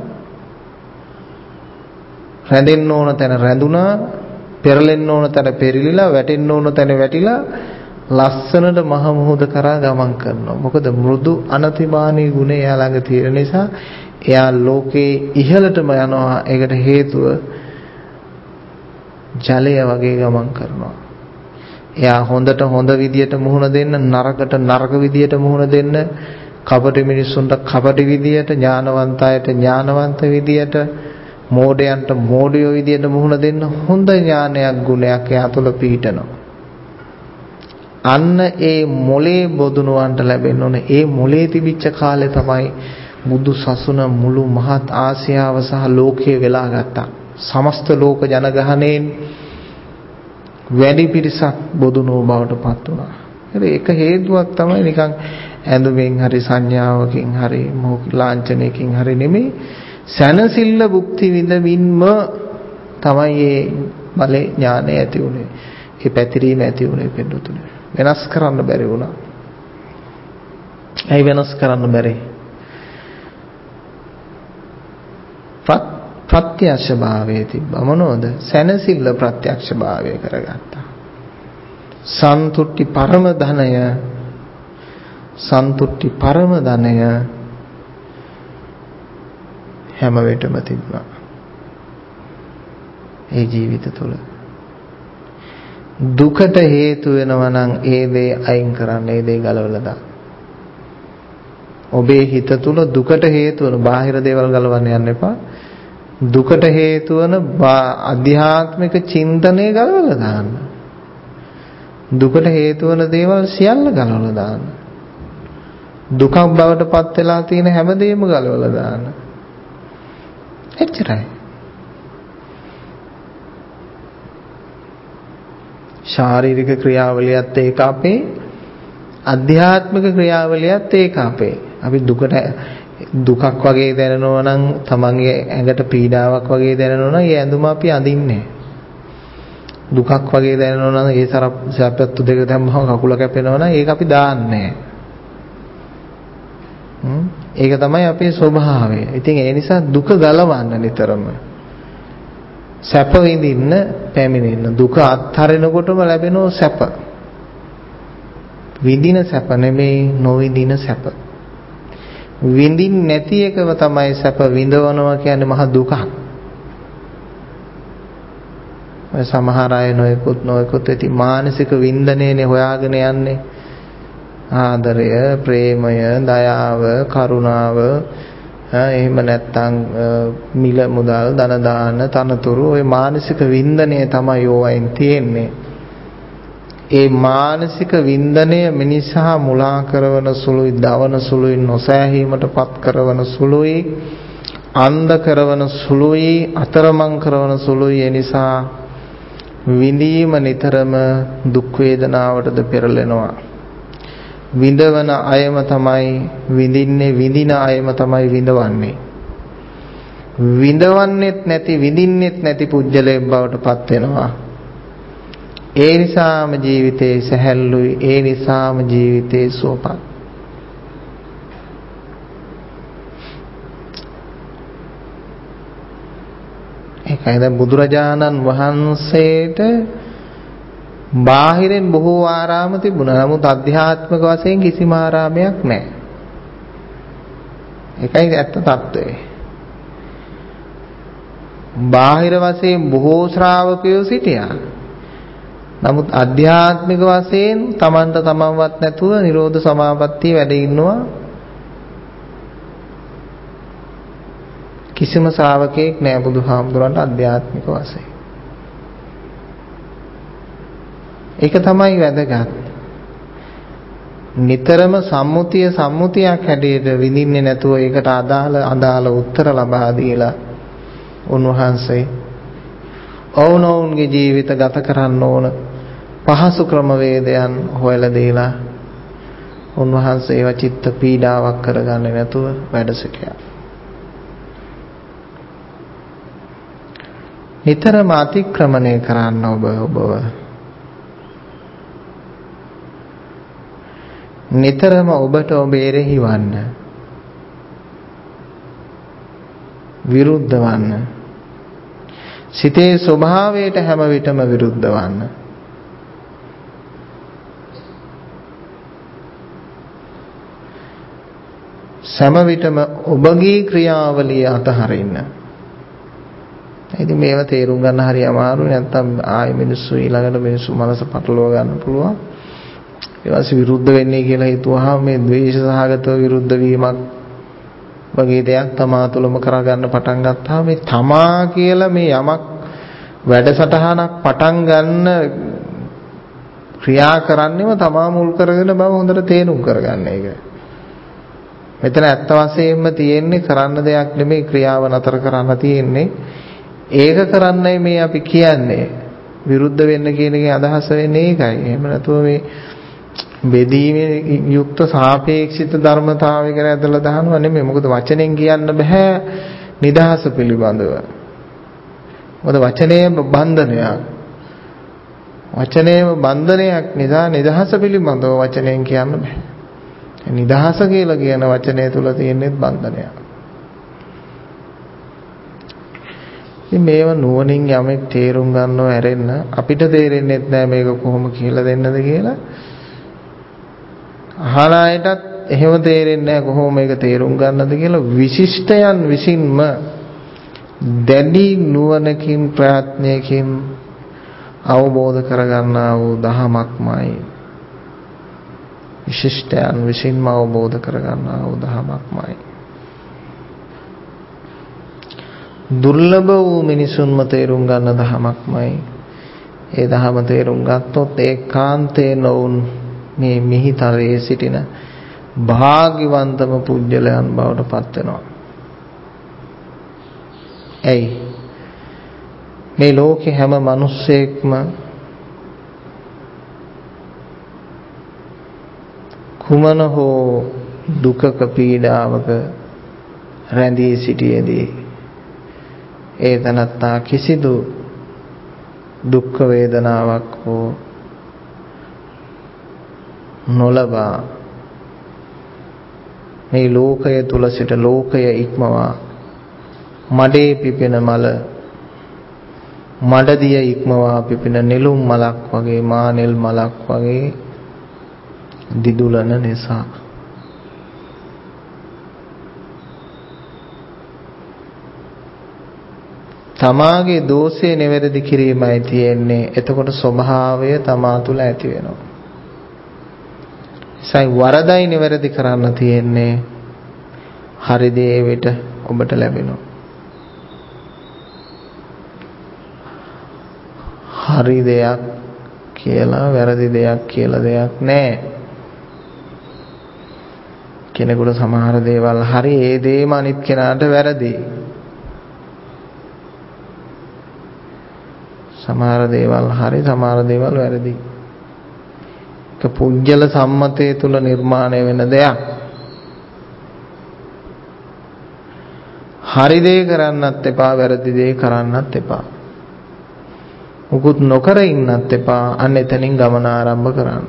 රැඳෙන්න ඕන තැන රැඳුණා, පෙරලෙන්න ඕන තැන පෙරලිලා, වැටෙන්න ඕන තැන වැටිලා ලස්සනට මහ මුහුද කරා ගමන් කරනවා. මොකද මෘදු අනතිමානී ගුණය එයා ළඟ තියෙන නිසා එයා ලෝකේ ඉහළටම යනවා. ඒකට හේතුව ජලය වගේ ගමන් කරනවා. එයා හොඳට හොඳ විදියට මුහුණ දෙන්න, නරකට නරක විදියට මුහුණ දෙන්න, කපටි මිනිස්සුන්ට කපටි විදියට, ඥානවන්ත අයට ඥානවන්ත විදියට, මෝඩයන්ට මෝඩයෝ විදියට මුහුණ දෙන්න හොඳ ඥානයක් ගුණයක් එයා තුළ පිහිටනවා. අන්න ඒ මොලේ බොදුනුවන්ට ලැබෙන්න ඕනේ. ඒ මොලේ තිබිච්ච කාලේ තමයි බුදු සසුන මුළු මහත් ආසියාව සහ ලෝකයේ වෙලා ගත්තා. සමස්ත ලෝක ජනගහණයෙන් වැඩි පිරිසක් බොදුනෝ බවට පත් වුණා. ඒක හේතුවක් තමයි නිකන් ඇඳුමින් හරි සංඥාවකින් හරි ලාංඡනයකින් හරි නෙමෙයි, සනසිල්ල භුක්ති විඳින්ම තමයි මේ බලේ ඥානය ඇති උනේ. ඒ පැතිරීම ඇති උනේ පෙන්වතුනේ. වෙනස් කරන්න බැරි වුණා. ඇයි වෙනස් කරන්න බැරි? ප්‍රත්‍යක්ෂ භාවයේ තිබ්බ මොනෝද? සනසිල්ල ප්‍රත්‍යක්ෂ භාවය කරගත්තා. සන්තුට්ටි පරම ධනය, සන්තුට්ටි පරම ධනය හැම වෙලටම තිබුණා ඒ ජීවිත තුළ. දුකට හේතු වෙනවා නම් ඒ දේ අයින් කරන්න, ඒ දේ ගලවලා දාන්න. ඔබේ හිත තුළ දුකට හේතු වෙන බාහිර දේවල් ගලවන්න යන්න එපා. දුකට හේතු වෙන අධ්‍යාත්මික චින්තනය ගලවලා දාන්න. දුකට හේතු වෙන දේවල් සියල්ල ගලවලා දාන්න. දුකක් බවට පත් වෙලා තියෙන හැමදේම ගලවලා දාන්න. එච්චරයි. ශාරීරික ක්‍රියාවලියත් ඒක අපේ, අධ්‍යාත්මික ක්‍රියාවලියත් ඒක අපේ. අපි දුකට දුකක් වගේ දැනෙනවා නම්, තමන්ගේ ඇඟට පීඩාවක් වගේ දැනෙනවා නම් ඒ ඇඳුම අපි අඳින්නේ. දුකක් වගේ දැනෙනවා නම් ඒ සරප් සැපත්තු දෙක දැම්මම කකුල කැපෙනවා නම් ඒක අපි දාන්නේ. හ්ම් ඒක තමයි අපේ ස්වභාවය. ඉතින් ඒ නිසා දුක ගලවන්න නිතරම. සැප විඳින්න පැමිණෙන්න. දුක අත්හරිනකොටම ලැබෙන සැප. විඳින සැප නෙමෙයි, නොවිඳින සැප. විඳින්න නැති එකම තමයි සැප. විඳවනවා කියන්නේ මහ දුකක්. ඔය සමහර අය නොයෙකුත් නොයෙකුත් ඇති මානසික වින්දනයනේ හොයාගෙන යන්නේ. ආදරය, ප්‍රේමය, දයාව, කරුණාව, එහෙම නැත්නම් මිල මුදල්, ධන දාන, තනතුරු, ඔය මානසික වින්දනය තමයි ඕවයින් තියෙන්නේ. ඒ මානසික වින්දනය මිනිසා මුලා කරවන සුළුයි, දවන සුළුයි, නොසෑහීමටපත් කරවන සුළුයි, අන්ධ කරවන සුළුයි, අතරමං කරවන සුළුයි. ඒ නිසා විඳීම නිතරම දුක් වේදනාවටද පෙරලෙනවා. විඳවන අයම තමයි විඳින්නේ, විඳින අයම තමයි විඳවන්නේ. විඳවන්නෙත් නැති, විඳින්නෙත් නැති පුජ්‍යලයක් බවට පත් වෙනවා. ඒ නිසාම ජීවිතේ සැහැල්ලුයි, ඒ නිසාම ජීවිතේ සුවපත්. ඒකයි දැන් බුදුරජාණන් වහන්සේට බාහිරෙන් බොහෝ ආරාම තිබුණා. නමුත් අධ්‍යාත්මික වශයෙන් කිසිම ආරාමයක් නැහැ. ඒකයි ඇත්ත తত্ত্বය. බාහිර වශයෙන් බොහෝ ශ්‍රාවකයෝ සිටියා. නමුත් අධ්‍යාත්මික වශයෙන් තමන්ට තමන්වත් නැතුව නිරෝධ සමාපත්තිය වැඩ ඉන්නවා කිසිම ශ්‍රාවකෙක් නෑ බුදුහාමුදුරන්ට අධ්‍යාත්මික වශයෙන්. ඒක තමයි වැදගත්. නිතරම සම්මුතිය සම්මුතියක් හැටියට විඳින්නේ නැතුව ඒකට අදාළ අදාළ උත්තර ලබා දීලා උන්වහන්සේ ඔවුනොවුන්ගේ ජීවිත ගත කරන්න ඕන පහසු ක්‍රමවේදයන් හොයලා දීලා උන්වහන්සේ ඒවා චිත්ත පීඩාවක් කරගන්නේ නැතුව වැඩ සිටියා. නිතරම අතික්‍රමණය කරන්න ඔබ ඔබව නිතරම ඔබට ඔබ එරෙහි වන්න, විරුද්ධ වන්න, සිතේ ස්වභාවයට හැම විටම විරුද්ධ වන්න. සෑම විටම ඔබගේ ක්‍රියාවලිය අතහරින්න. ඉතින් මේව තේරුම් ගන්න හරි අමාරුයි. නැත්තම් ආයෙ මිනිස්සු ඊළඟට මිනිස්සු මනස පටලවා ගන්න පුළුවන්. ඊවස් විරුද්ධ වෙන්නේ කියලා හිතුවාම මේ ද්වේෂ සහගතව විරුද්ධ වීමක් වගේ දෙයක් තමා තුළම කරගන්න පටන් ගත්තාම මේ තමා කියලා මේ යමක් වැඩසටහනක් පටන් ගන්න ක්‍රියා කරන්නේම තමා මුල් කරගෙන බව හොඳට තේරුම් කරගන්න එක. මෙතන ඇත්ත වශයෙන්ම තියෙන්නේ කරන්න දෙයක් නෙමෙයි, ක්‍රියාව නතර කරන්න තියෙන්නේ. ඒක කරන්නයි මේ අපි කියන්නේ. විරුද්ධ වෙන්න කියන එකේ අදහස වෙන්නේ ඒකයි. එහෙම නැතුව මේ බෙදීමේ යුක්ත සාපේක්ෂිත ධර්මතාවයක ඇදලා දානවා නෙමෙයි. මොකද වචනෙන් කියන්න බෑ නිදහස පිළිබඳව. මොකද වචනයේ බන්ධනයක්. වචනයේ බන්ධනයක් නිසා නිදහස පිළිබඳව වචනෙන් කියන්න බෑ. නිදහස කියලා කියන වචනය තුල තියෙන්නේ බන්ධනයක්. ඉතින් මේව නුවණින් යමෙක් තේරුම් ගන්නව ඇරෙන්න අපිට තේරෙන්නේ නැහැ මේක කොහොම කියලා දෙන්නද කියලා. අහන අයටත් එහෙම තේරෙන්නේ නැහැ කොහොම මේක තේරුම් ගන්නද කියලා. විශිෂ්ටයන් විසින්ම දැඩි නුවණකින් ප්‍රයත්නයකින් අවබෝධ කරගන්නා වූ දහමක්මයි. විශිෂ්ටයන් විසින්ම අවබෝධ කරගන්නා වූ දහමක්මයි. දුර්ලභ වූ මිනිසුන්ම තේරුම් ගන්න දහමක්මයි. ඒ දහම තේරුම් ගත්තොත් ඒකාන්තයෙන් වුන් මේ මිහිතරයේ සිටින භාග්‍යවන්තම පුජ්‍යලයන් බවට පත් වෙනවා. එයි මේ ලෝකේ හැම මිනිස්සෙක්ම කුමන හෝ දුකක පීඩාවක රැඳී සිටියේදී ඒ තනත්තා කිසිදු දුක් වේදනාවක් හෝ නොලබා මේ ලෝකය තුල සිට ලෝකය ඉක්මවා මඩේ පිපෙන මල මඩදිය ඉක්මවා පිපෙන නෙළුම් මලක් වගේ, මානෙල් මලක් වගේ දිදුලන නිසා තමාගේ දෝෂය නිවැරදි කිරීමයි තියෙන්නේ. එතකොට ස්වභාවය තමා තුළ ඇති වෙනවා. සයි වරදයි නිවැරදි කරන්න තියෙන්නේ. හරි දේ විට ඔබට ලැබෙනවා. හරි දෙයක් කියලා වැරදි දෙයක් කියලා දෙයක් නැහැ. කෙනෙකුට සමහර දේවල් හරි ඒ දේම අනිත් කෙනාට වැරදි. සමහර දේවල් හරි සමහර දේවල් වැරදි. ඒක පුජ්‍යල සම්මතයේ තුල නිර්මාණය වෙන දෙයක්. හරි දේ කරන්නත් එපා වැරදි දේ කරන්නත් එපා. මුකුත් නොකර ඉන්නත් එපා. අන්න එතනින් ගමන ආරම්භ කරන්න.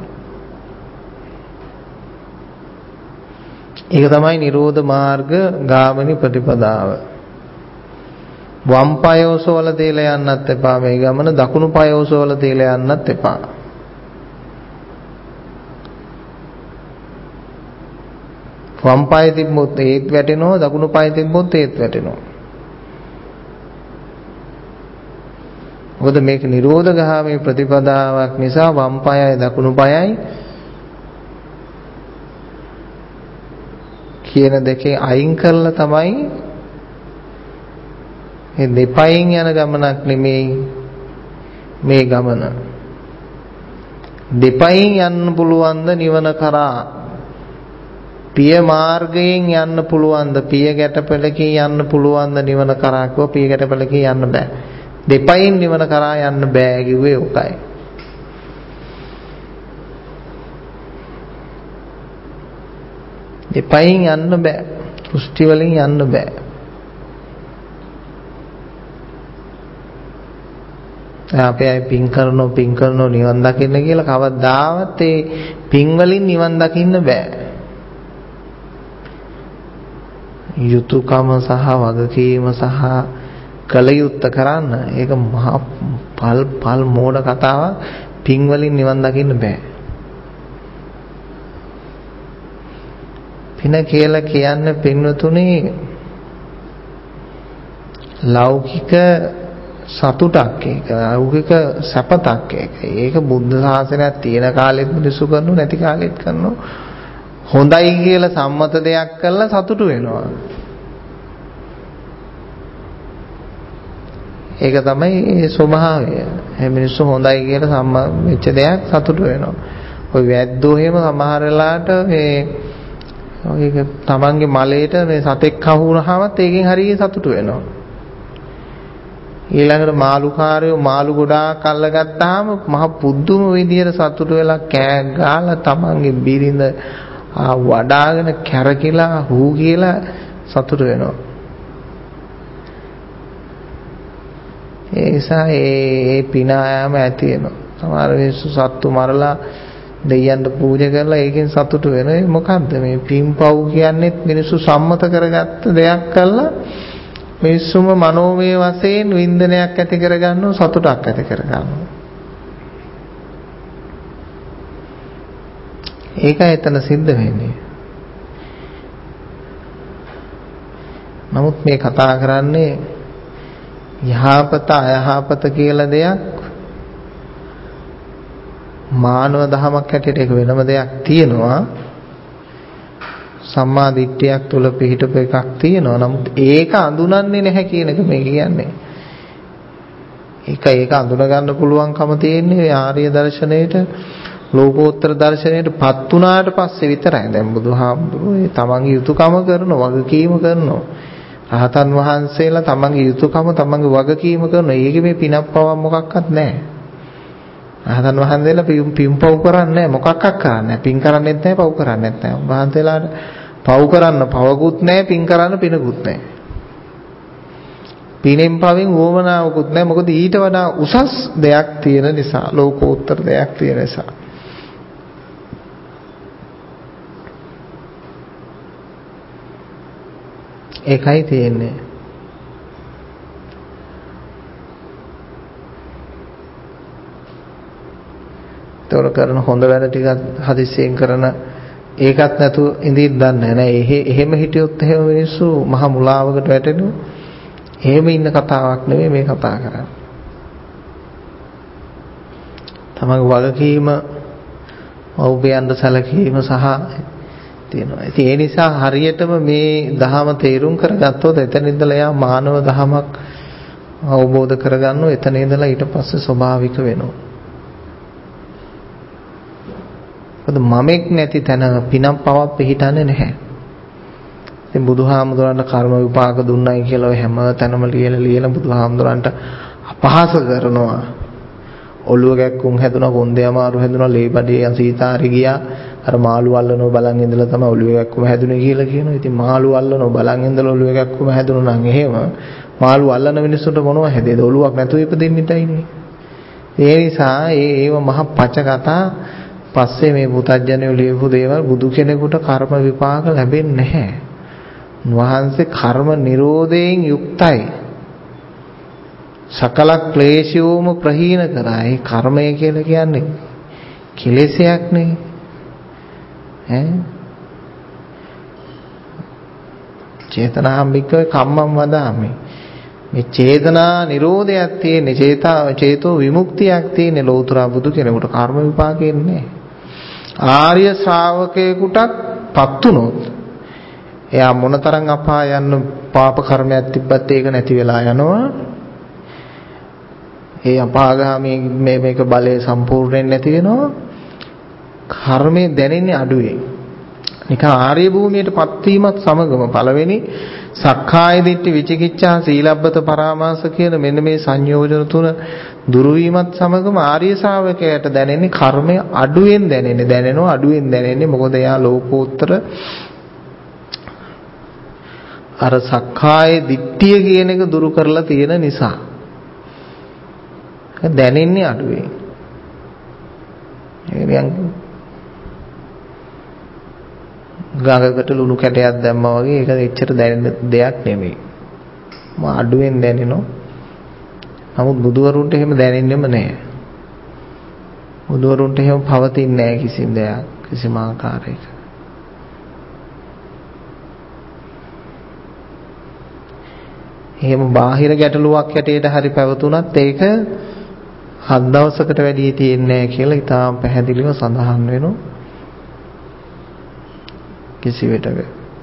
ඒක තමයි නිරෝධ මාර්ග ගාමිනී ප්‍රතිපදාව. වම් පාය ඔසවල තියලා යන්නත් එපා මේ ගමන, දකුණු පාය ඔසවල තියලා යන්නත් එපා. වම් පාය තිබ්බොත් ඒත් වැටෙනවා, දකුණු පාය තිබ්බොත් ඒත් වැටෙනවා. මොකද මේක නිරෝධ ගාමී ප්‍රතිපදාවක් නිසා වම් පායයි දකුණු පායයි කියන දෙකේ අයින් කරලා තමයි මේ දෙපයින් යන ගමනක් නෙමෙයි මේ ගමන. දෙපයින් යන්න පුළුවන් ද නිවන කරා? පිය මාර්ගයෙන් යන්න පුළුවන් ද? පිය ගැටපලකින් යන්න පුළුවන් ද නිවන කරා? කිව්ව පිය ගැටපලකින් යන්න බෑ. දෙපයින් නිවන කරා යන්න බෑ කිව්වේ උකයි. දෙපයින් යන්න බෑ. දෘෂ්ටි වලින් යන්න බෑ. අපි අය පින් කරනෝ පින් කරනෝ නිවන් දකින්න කියලා කවදාවත් ඒ පින් වලින් නිවන් දකින්න බෑ. යුතුයකම සහ වගකීම සහ කල යුත්ත කරන්න ඒක මහා පල් පල් මෝඩ කතාවක්. පින් වලින් නිවන් දකින්න බෑ. පින කියලා කියන්නේ පින්වතුනි ලෞකික සතුටක්, ඒක ලෞකික සැපතක්. ඒක ඒක බුද්ධ ශාසනයක් තියෙන කාලෙත් මිනිස්සු කරනෝ නැති කාලෙත් කරනෝ. හොඳයි කියලා සම්මත දෙයක් කළා සතුටු වෙනවා. ඒක තමයි ඒ ස්වභාවය. මේ මිනිස්සු හොඳයි කියලා සම්මත වෙච්ච දෙයක් සතුටු වෙනවා. ඔය වැද්දෝ එහෙම සමහර වෙලාවට මේ ඒක තමන්ගේ මලේට මේ සතෙක් කහුනහමත් ඒකෙන් හරිය සතුටු වෙනවා. ඊළඟට මාළුකාරයෝ මාළු ගොඩාක් අල්ලගත්තාම මහ පුදුම විදියට සතුටු වෙලා කෑ ගාලා තමන්ගේ බිරිඳ වඩාගෙන කැරකිලා හූ කියලා සතුටු වෙනවා. ඒ නිසා ඒ පිනායම ඇති වෙනවා. සමහර මිනිස්සු සත්තු මරලා දෙයයන්ට පූජා කරලා ඒකෙන් සතුටු වෙනවා. මොකද්ද මේ පින්පව් කියන්නේ? මිනිස්සු සම්මත කරගත්ත දෙයක් කළා මිනිස්සුම මනෝමය වශයෙන් වින්දනයක් ඇති කරගන්නවා, සතුටක් ඇති කරගන්නවා. ඒකයි එතන සිද්ධ වෙන්නේ. නමුත් මේ කතා කරන්නේ යහපත අයහපත කියලා දෙයක් මානව දහමක් හැටියට ඒක වෙනම දෙයක් තියෙනවා. සම්මා දිට්ඨියක් තුල පිහිටපු එකක් තියෙනවා. නමුත් ඒක අඳුනන්නේ නැහැ කියන එක මේ කියන්නේ. ඒක ඒක අඳුන ගන්න පුළුවන්කම තියෙන්නේ ආර්ය දර්ශනයේට, ලෝකෝත්තර දර්ශනයට පත් වුණාට පස්සේ විතරයි. දැන් බුදුහාමුදුරුවෝ ඒ තමන්ගේ යුතුයකම කරනවා, වගකීම කරනවා. රහතන් වහන්සේලා තමන්ගේ යුතුයකම තමන්ගේ වගකීම කරනවා. ඒකේ මේ පිනක් පවක් මොකක්වත් නැහැ. රහතන් වහන්සේලා පින්පව් කරන්නේ නැහැ, මොකක්වත් කරන්නේ නැහැ. පින් කරන්නේත් නැහැ, පව් කරන්නේත් නැහැ. වහන්සේලාට පව් කරන්න පවකුත් නැහැ, පින් කරන්න පිනකුත් නැහැ. පිනෙන් පවෙන් වොමනාවකුත් නැහැ. මොකද ඊට වඩා උසස් දෙයක් තියෙන නිසා, ලෝකෝත්තර දෙයක් තියෙන නිසා. ඒකයි තියෙන්නේ. තොර කරන හොඳ වැඩ ටිකක් හදිස්සියෙන් කරන ඒකත් නැතුව ඉඳින්න දන්නේ නැහැ. එහෙ එහෙම හිටියොත් එහෙම මිනිස්සු මහ මුලාවකට වැටෙනවා. එහෙම ඉන්න කතාවක් නෙවෙයි මේ කතා කරන්නේ. තමගේ වගකීම ඔව්බයන්ද සැලකීම සහ තියෙනවා. ඉතින් ඒ නිසා හරියටම මේ දහම තේරුම් කරගත්තොත් එතන ඉඳලා යා මානව දහමක් අවබෝධ කරගන්නෝ. එතන ඉඳලා ඊට පස්සේ ස්වභාවික වෙනවා. මොකද මමෙක් නැති තැන පිනම් පවක් පිහිටන්නේ නැහැ. ඉතින් බුදුහාමුදුරන්ට කර්ම විපාක දුන්නයි කියලා ඔය හැම තැනම ලියලා ලියලා බුදුහාමුදුරන්ට අපහාස කරනවා. ඔළුව ගැක්කුම් හැදුනා, කොන්දේ අමාරු හැදුනා, ලේබඩේ සීතාරි ගියා. අර මාළු අල්ලනෝ බලන් ඉඳලා තමයි ඔළුව ගැක්කුම හැදුනේ කියලා කියනවා. ඉතින් මාළු අල්ලනෝ බලන් ඉඳලා ඔළුව ගැක්කුම හැදුණා නම් එහෙම මාළු අල්ලන මිනිස්සුන්ට මොනව හැදේද? ඔළුවක් නැතුව ඉපදෙන්නටයිනේ. ඒ නිසා ඒ ඒව මහ පච කතා. පස්සේ මේ පුතඥයෝ ලියපු දේවල් බුදු කෙනෙකුට කර්ම විපාක ලැබෙන්නේ නැහැ. වහන්සේ කර්ම නිරෝධයෙන් යුක්තයි. සකල ක්ලේශයෝම ප්‍රහීන කරා. ඒ කර්මය කියලා කියන්නේ කෙලෙසයක් නේ. ඈ චේතනාම්බිකේ කම්මං වදාමි. මේ චේතනා නිරෝධයක් තියෙන්නේ, චේතා චේතෝ විමුක්තියක් තියෙන්නේ ලෝතර බුදු කෙනෙකුට. කර්ම විපාකෙන්නේ නැහැ. ආර්ය ශ්‍රාවකයෙකුටත් වුණොත් එයා මොනතරම් අපාය යන පාප කර්මයක් තිබ්බත් ඒක නැති වෙලා යනවා. ඒ අපාගාමී මේ මේක බලය සම්පූර්ණයෙන් නැති වෙනවා. කර්මය දැනෙන්නේ අඩුවේ. නිකන් ආර්ය භූමියටපත් වීමත් සමගම පළවෙනි සක්කාය දිට්ඨි විචිකිච්ඡා සීලබ්බත පරාමාස කියන මෙන්න මේ සංයෝජන තුන දුරු වීමත් සමගම ආර්ය ශ්‍රාවකයාට දැනෙන්නේ කර්මය අඩුවෙන් දැනෙන්නේ දැනෙනවා අඩුවෙන් දැනෙන්නේ මොකද එයා ලෝකෝත්තර අර සක්කාය දිට්ඨිය කියන එක දුරු කරලා තියෙන නිසා දැනෙන්නේ අඩුවෙන්. ඒ ගඟකට ලුණු කැටයක් දැම්මා වගේ ඒක එච්චර දැනෙන දෙයක් නෙමෙයි. මම අඩුවෙන් දැනෙනවා. නමුත් බුදුවරුන්ට එහෙම දැනෙන්නෙම නැහැ. බුදුවරුන්ට එහෙම පවතින්නේ නැහැ කිසිම දෙයක් කිසිම ආකාරයක. එහෙම බාහිර ගැටලුවක් හැටියට හරි පැවතුනත් ඒක හත් දවසකට වැඩි තියෙන්නේ නැහැ කියලා ඉතාම පැහැදිලිව සඳහන් වෙනවා. කිසිවිටක.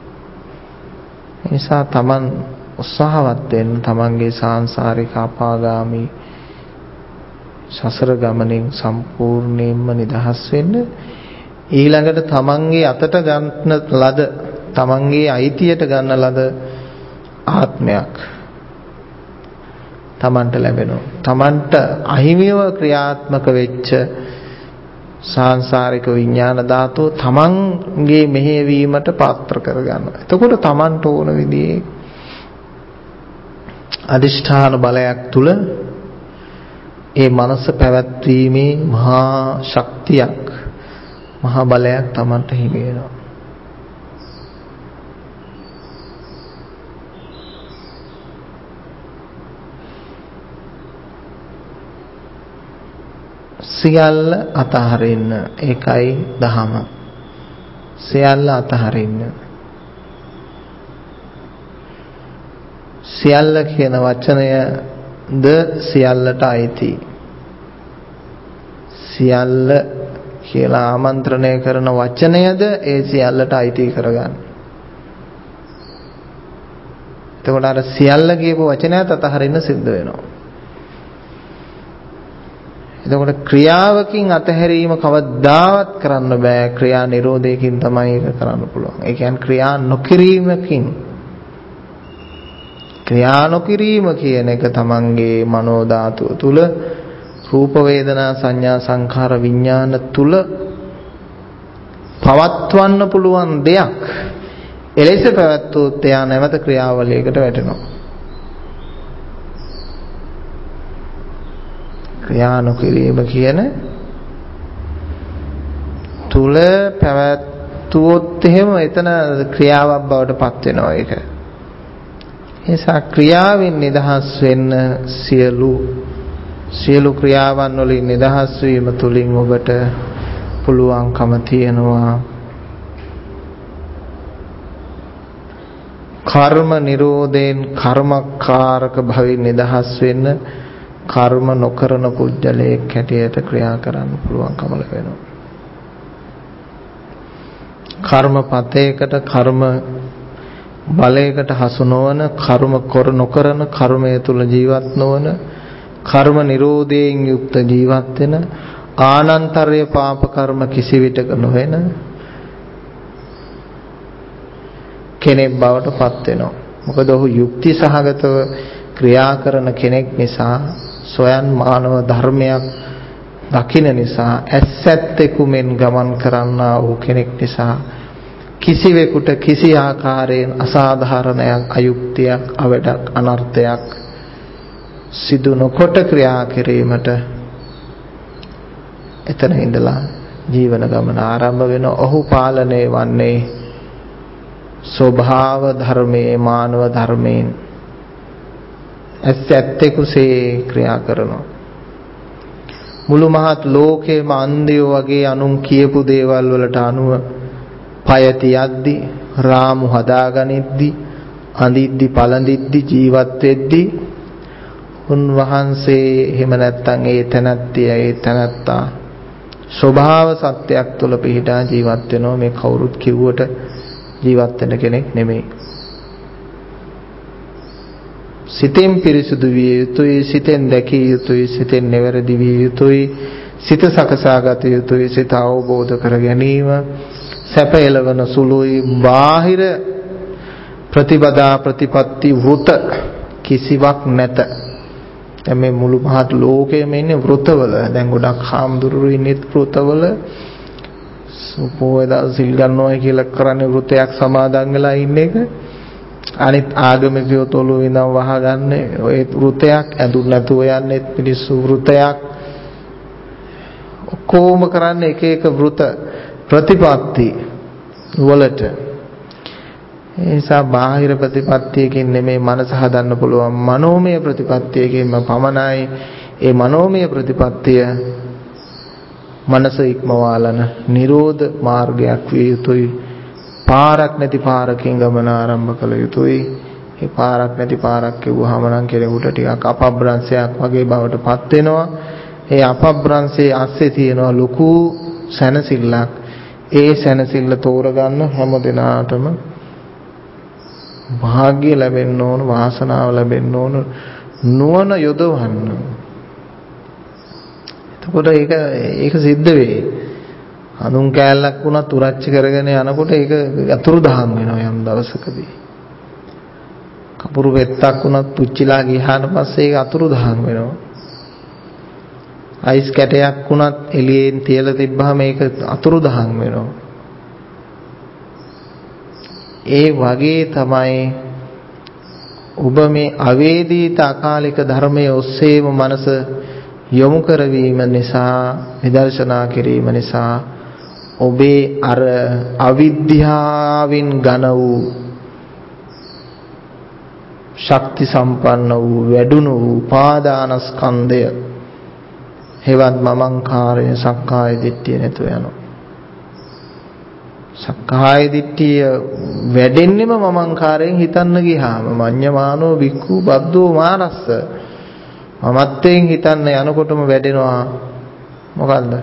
ඒ නිසා Taman උත්සාහවත් වෙන්න තමන්ගේ සාංශාරික අපාගාමී සසර ගමනින් සම්පූර්ණයෙන්ම නිදහස් වෙන්න ඊළඟට තමන්ගේ අතට ගන්න ලද තමන්ගේ අයිතියට ගන්න ලද ආත්මයක් තමන්ට ලැබෙනවා. තමන්ට අහිමිව ක්‍රියාත්මක වෙච්ච සාංශාරික විඥාන ධාතුව තමන්ගේ මෙහෙවීමට පාත්‍ර කරගන්නවා. එතකොට තමන්ට ඕන විදිහේ අදිෂ්ඨාන බලයක් තුල ඒ මනස පැවැත්වීමේ මහා ශක්තියක් මහා බලයක් තමන්ට හිමි වෙනවා. සියල්ල අතහරින්න ඒකයි දහම. සියල්ල අතහරින්න. සියල්ල කියන වචනය ද සියල්ලට අයිති. සියල්ල කියලා ආමන්ත්‍රණය කරන වචනයද ඒ සියල්ලට අයිති කරගන්න. එතකොට අර සියල්ල කියපු වචනයත් අතහරින්න සිද්ධ වෙනවා. එතකොට ක්‍රියාවකින් අතහැරීම කවදාවත් කරන්න බෑ. ක්‍රියා නිරෝධයකින් තමයි ඒක කරන්න පුළුවන්. ඒ කියන්නේ ක්‍රියා නොකිරීමකින් ක්‍රියා නොකිරීම කියන එක තමන්ගේ මනෝ ධාතුව තුල රූප වේදනා සංඥා සංඛාර විඥාන තුල පවත්වන්න පුළුවන් දෙයක්. එලෙස පැවැත්වුවොත් එයා නැවත ක්‍රියාවලියකට වැටෙනවා. ක්‍රියා නොකිරීම කියන තුල පැවැත්වුවොත් එහෙම එතන ක්‍රියාවක් බවට පත් වෙනවා ඒක. එසා ක්‍රියාවෙන් නිදහස් වෙන්න සියලු සියලු ක්‍රියාවන් වලින් නිදහස් වීම තුලින් ඔබට පුළුවන්කම තියෙනවා කර්ම නිරෝධයෙන් කර්මකාරක භවෙන් නිදහස් වෙන්න කර්ම නොකරන පුජ්‍යලයක් හැටියට ක්‍රියා කරන්න පුළුවන්කම ලැබෙනවා. කර්මපතේකට කර්ම බලයකට හසු නොවන කර්ම කර නොකරන කර්මය තුල ජීවත් නොවන කර්ම නිරෝධයෙන් යුක්ත ජීවත් වෙන ආනන්තරය පාප කර්ම කිසි විටක නොවන කෙනෙක් බවට පත් වෙනවා. මොකද ඔහු යුක්ති සහගතව ක්‍රියා කරන කෙනෙක් නිසා, සොයන් මානව ධර්මයක් දකින නිසා, ඇස්සැත්තෙකු මෙන් ගමන් කරන්නා වූ කෙනෙක් නිසා කිසිවෙකුට කිසි ආකාරයෙන් අසාධාරණයක්, අයුක්තියක්, අවඩක්, අනර්ථයක් සිදු නොකොට ක්‍රියා කිරීමට එතන ඉඳලා ජීවන ගමන ආරම්භ වෙන. ඔහු පාලනය වන්නේ ස්වභාව ධර්මයේ, මානව ධර්මයෙන් ඇත්තෙකුසේ ක්‍රියා කරනවා. මුළු මහත් ලෝකේම අන්ධයෝ වගේ අනුන් කියපු දේවල් වලට අනුව පය තියද්දි, රාමු හදාගනිද්දි, අඳිද්දි පළඳිද්දි ජීවත් වෙද්දි උන්වහන්සේ එහෙම නැත්තම් ඒ තැනැත්තිය, ඒ තැනැත්තා ස්වභාව සත්‍යයක් තුළ පිහිටා ජීවත් වෙනවා. මේ කවුරුත් කිව්වට ජීවත් වෙන කෙනෙක් නෙමෙයි. සිතෙන් පිරිසුදු විය යුතුයි, සිතෙන් දැකිය යුතුයි, සිතෙන් නිවැරදි විය යුතුයි, සිත සකසාගත යුතුයි, සිත අවබෝධ කර ගැනීම සැප එළවන සුළුයි. බාහිර ප්‍රතිපදා ප්‍රතිපatti වෘත කිසිවක් නැත. දැන් මේ මුළු මහත් ලෝකෙම ඉන්නේ වෘතවල. දැන් ගොඩක් හාමුදුරුවෝ ඉන්නේ වෘතවල. සුපෝයදා සිල් ගන්නවා කියලා කරන්නේ වෘතයක් සමාදන් වෙලා ඉන්න එක. අනිත් ආගමිකයෝ තොලු ඉඳන් වහගන්නේ ඔය වෘතයක්. ඇඳුම් නැතුව යන්නේ පිළිසු වෘතයක්. ඔක්කොම කරන්නේ එක එක වෘත ප්‍රතිපatti වලට. ඒ නිසා බාහිර ප්‍රතිපත්තියකින් නෙමෙයි මනස හදන්න පුළුවන්, මනෝමය ප්‍රතිපත්තියකින්ම පමණයි. ඒ මනෝමය ප්‍රතිපත්තිය මනස ඉක්මවාලන නිරෝධ මාර්ගයක් විය යුතුයි. පාරක් නැති පාරකින් ගමන ආරම්භ කළ යුතුයි. ඒ පාරක් නැති පාරක් කියුවාම නම් කෙනෙකුට ටිකක් අපබ්‍රංශයක් වගේ බවට පත් වෙනවා. ඒ අපබ්‍රංශයේ ASCII තියෙනවා ලොකු සැනසෙල්ලක්. ඒ සැනසෙල්ල තෝරගන්න හැම දිනාටම භාග්‍ය ලැබෙන්න ඕන, වාසනාව ලැබෙන්න ඕන, නුවණ යොදවන්න. එතකොට ඒක ඒක සිද්ධ වෙයි. අනුන් කෑල්ලක් වුණත් උරච්ච කරගෙන යනකොට ඒක අතුරුදහන් වෙනවා යම් දවසකදී. කපුරු වෙත්තක් වුණත් පුච්චිලා ගියාට පස්සේ ඒක අතුරුදහන් වෙනවා. අයිස් කැටයක් වුණත් එළියෙන් තියලා තිබ්බහම ඒක අතුරුදහන් වෙනවා. ඒ වගේ තමයි ඔබ මේ අවේදිත අකාලික ධර්මයේ ඔස්සේම මනස යොමු කරවීම නිසා, විදර්ශනා කිරීම නිසා ඔබේ අර අවිද්‍යාවෙන් ඝන වූ, ශක්ති සම්පන්න වූ, වැඩුණු වූ උපාදානස්කන්ධය, හේවත් මමංකාරය, සක්කාය දිට්ඨිය නැතුව යනවා. සක්කාය දිට්ඨිය වැඩෙන්නෙම මමංකාරයෙන් හිතන්න ගියාම. මඤ්ඤමානෝ වික්ඛු බද්දෝ මානස්ස. මමත්වයෙන් හිතන්න යනකොටම වැඩෙනවා මොකද්ද?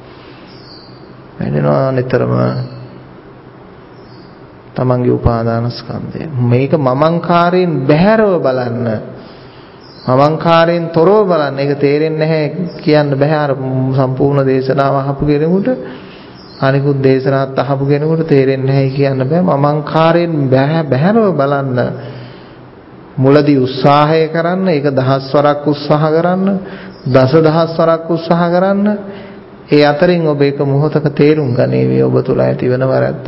වැඩෙනවා නිතරම තමන්ගේ උපාදානස්කන්ධය. මේක මමංකාරයෙන් බැහැරව බලන්න, මමංකාරයෙන් තොරව බලන්න. ඒක තේරෙන්නේ නැහැ කියන්න බෑ. අර සම්පූර්ණ දේශනාව අහපු කෙනෙකුට, අනිකුත් දේශනාත් අහපු කෙනෙකුට තේරෙන්නේ නැහැ කියන්න බෑ. මමංකාරයෙන් බැහැරව බලන්න. මුලදී උත්සාහය කරන්න, ඒක දහස් වරක් උත්සාහ කරන්න, දස දහස් වරක් උත්සාහ කරන්න. ඒ අතරින් ඔබ එක මොහොතක තේරුම් ගනීවි ඔබ තුල ඇතිවන වැරද්ද.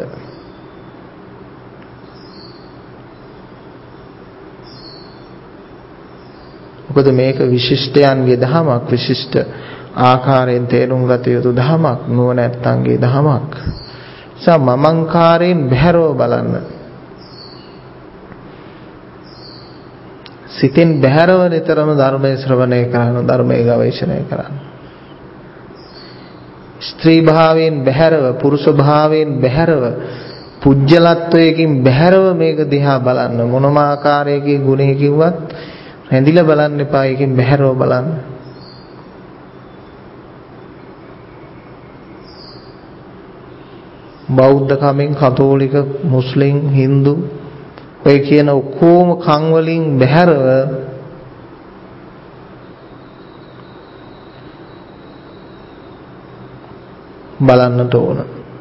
මොකද මේක විශිෂ්ටයන්ගේ දහමක්, විශිෂ්ට ආකාරයෙන් තේරුම් ගත යුතු දහමක්, නුවණැත්තන්ගේ දහමක්. නිසා මමංකාරයෙන් බැහැරව බලන්න. සිතින් බැහැරව නිතරම ධර්මයේ ශ්‍රවණය කරන, ධර්මයේ ගවේෂණය කරන. ස්ත්‍රී භාවයෙන් බැහැරව, පුරුෂ භාවයෙන් බැහැරව, පුජ්‍යලත්වයකින් බැහැරව මේක දිහා බලන්න. මොනම ආකාරයකින් ගුණයකින්වත් රැඳිලා බලන්න එපා. ඒකෙන් බැහැරව බලන්න. බෞද්ධ කමෙන්, කතෝලික, මුස්ලිම්, හින්දු ඔය කියන ඔක්කොම කන් වලින් බැහැරව බලන්නට ඕන.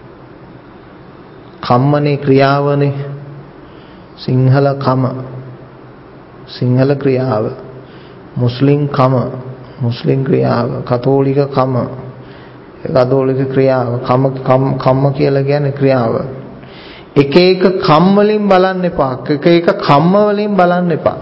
කම්මනේ ක්‍රියාවනේ. සිංහල කම සිංහල ක්‍රියාව, මුස්ලිම් කම මුස්ලිම් ක්‍රියාව, කතෝලික කම කතෝලික ක්‍රියාව. කම කම්ම කියලා කියන්නේ ක්‍රියාව. එක එක කම් වලින් බලන්න එපා. එක එක කම්ම වලින් බලන්න එපා.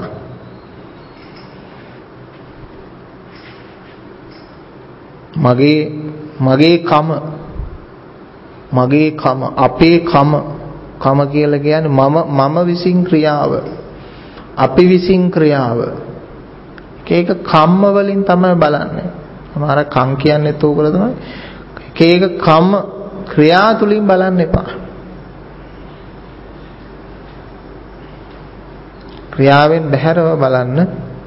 මගේ මගේ කම මගේ කම අපේ කම කම කියලා කියන්නේ මම මම විසින් ක්‍රියාව, අපි විසින් ක්‍රියාව. එක එක කම්ම වලින් තමයි බලන්නේ. සමහර කම් කියන්නේත් ඕකල තමයි. එක එක කම්ම ක්‍රියා තුලින් බලන්න එපා. ක්‍රියාවෙන් බැහැරව බලන්න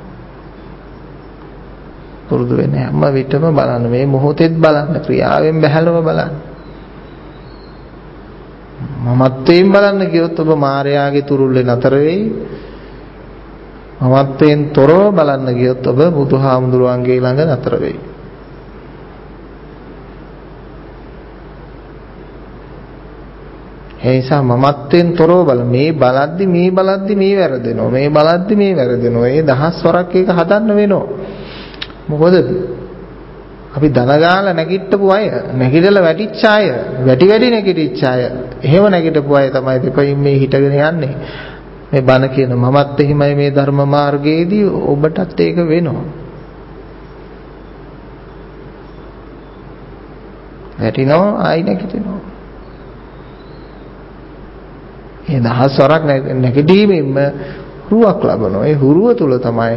පුරුදු වෙන්න. හැම විටම බලන්න, මේ මොහොතෙත් බලන්න, ක්‍රියාවෙන් බැහැරව බලන්න. මමත්වයෙන් බලන්න ගියොත් ඔබ මායාවේ තුරුල්ලේ නතර වෙයි. මමත්වයෙන් තොරව බලන්න ගියොත් ඔබ බුදුහාමුදුරුවන්ගේ ළඟ නතර වෙයි. ඒ නිසා මමත්වයෙන් තොරව බල. මේ බලද්දි මේ බලද්දි මේ වැරදෙනවා. මේ බලද්දි මේ වැරදෙනවා. ඒ දහස් වරක් එක හදන්න වෙනවා. මොකද අපි දන ගාලා නැගිට්ටපු අය, නැගිටලා වැටිච්ච අය, වැටි වැටි නැගිටිච්ච අය, එහෙම නැගිටපු අය තමයි දෙපයින් මේ හිටගෙන යන්නේ. මේ බණ කියන මමත් එහිමයි මේ ධර්ම මාර්ගයේදී ඔබටත් ඒක වෙනවා. වැටිනවා ආයි නැගිටිනවා. ඒ දහස් වරක් නැගිටීමෙන්ම හුරුවක් ලබනවා. ඒ හුරුව තුල තමයි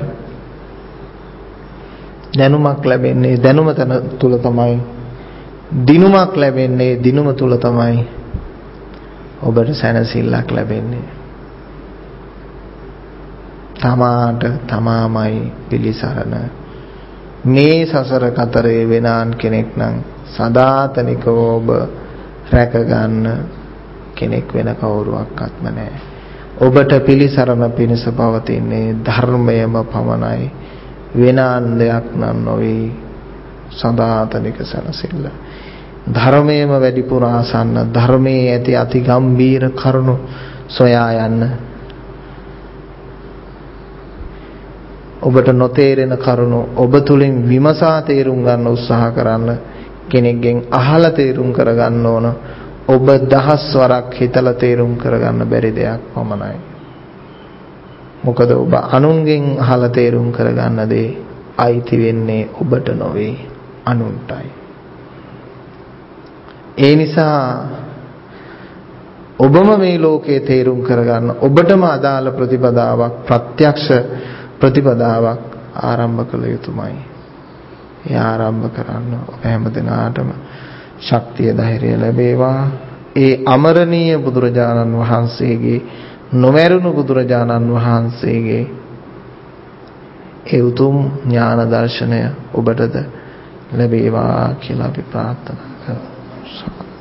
දැනුමක් ලැබෙන්නේ. දැනුම තුල තමයි දිනුමක් ලැබෙන්නේ. දිනුම තුල තමයි ඔබට සැනසෙල්ලක් ලැබෙන්නේ. තමාට තමාමයි පිළිසරණ. මේ සසර කතරේ වෙනාන් කෙනෙක් නම් සදාතනිකව ඔබ රැක ගන්න කෙනෙක් වෙන කවුරුවක්වත්ම නැහැ. ඔබට පිළිසරණ පිණිස පවතින්නේ ධර්මයම පමණයි. වෙනාන් දෙයක් නම් නොවේ. සදාතනික සැනසෙල්ල ධර්මයේම වැඩිපුර ආසන්න, ධර්මයේ ඇති අති ගම්බීර කරුණු සොයා යන්න. ඔබට නොතේරෙන කරුණු ඔබ තුලින් විමසා තේරුම් ගන්න උත්සාහ කරන්න. කෙනෙක්ගෙන් අහලා තේරුම් කරගන්න ඕන. ඔබ දහස් වරක් හිතලා තේරුම් කරගන්න බැරි දෙයක් පමණයි. මොකද ඔබ අනුන්ගෙන් අහලා තේරුම් කරගන්න දේ අයිති වෙන්නේ ඔබට නොවේ, අනුන්ටයි. ඒ නිසා ඔබම මේ ලෝකේ තේරුම් කරගන්න, ඔබටම අදාළ ප්‍රතිපදාවක්, ප්‍රත්‍යක්ෂ ප්‍රතිපදාවක් ආරම්භ කළ යුතුමයි. ඒ ආරම්භ කරන්න ඔබ හැම දිනාටම ශක්තිය ධෛර්යය ලැබේවා. ඒ අමරණීය බුදුරජාණන් වහන්සේගේ, නොමරුණු බුදුරජාණන් වහන්සේගේ ඒ උතුම් ඥාන දර්ශනය ඔබටද ලැබේවා කියලා අපි ප්‍රාර්ථනා කරමු.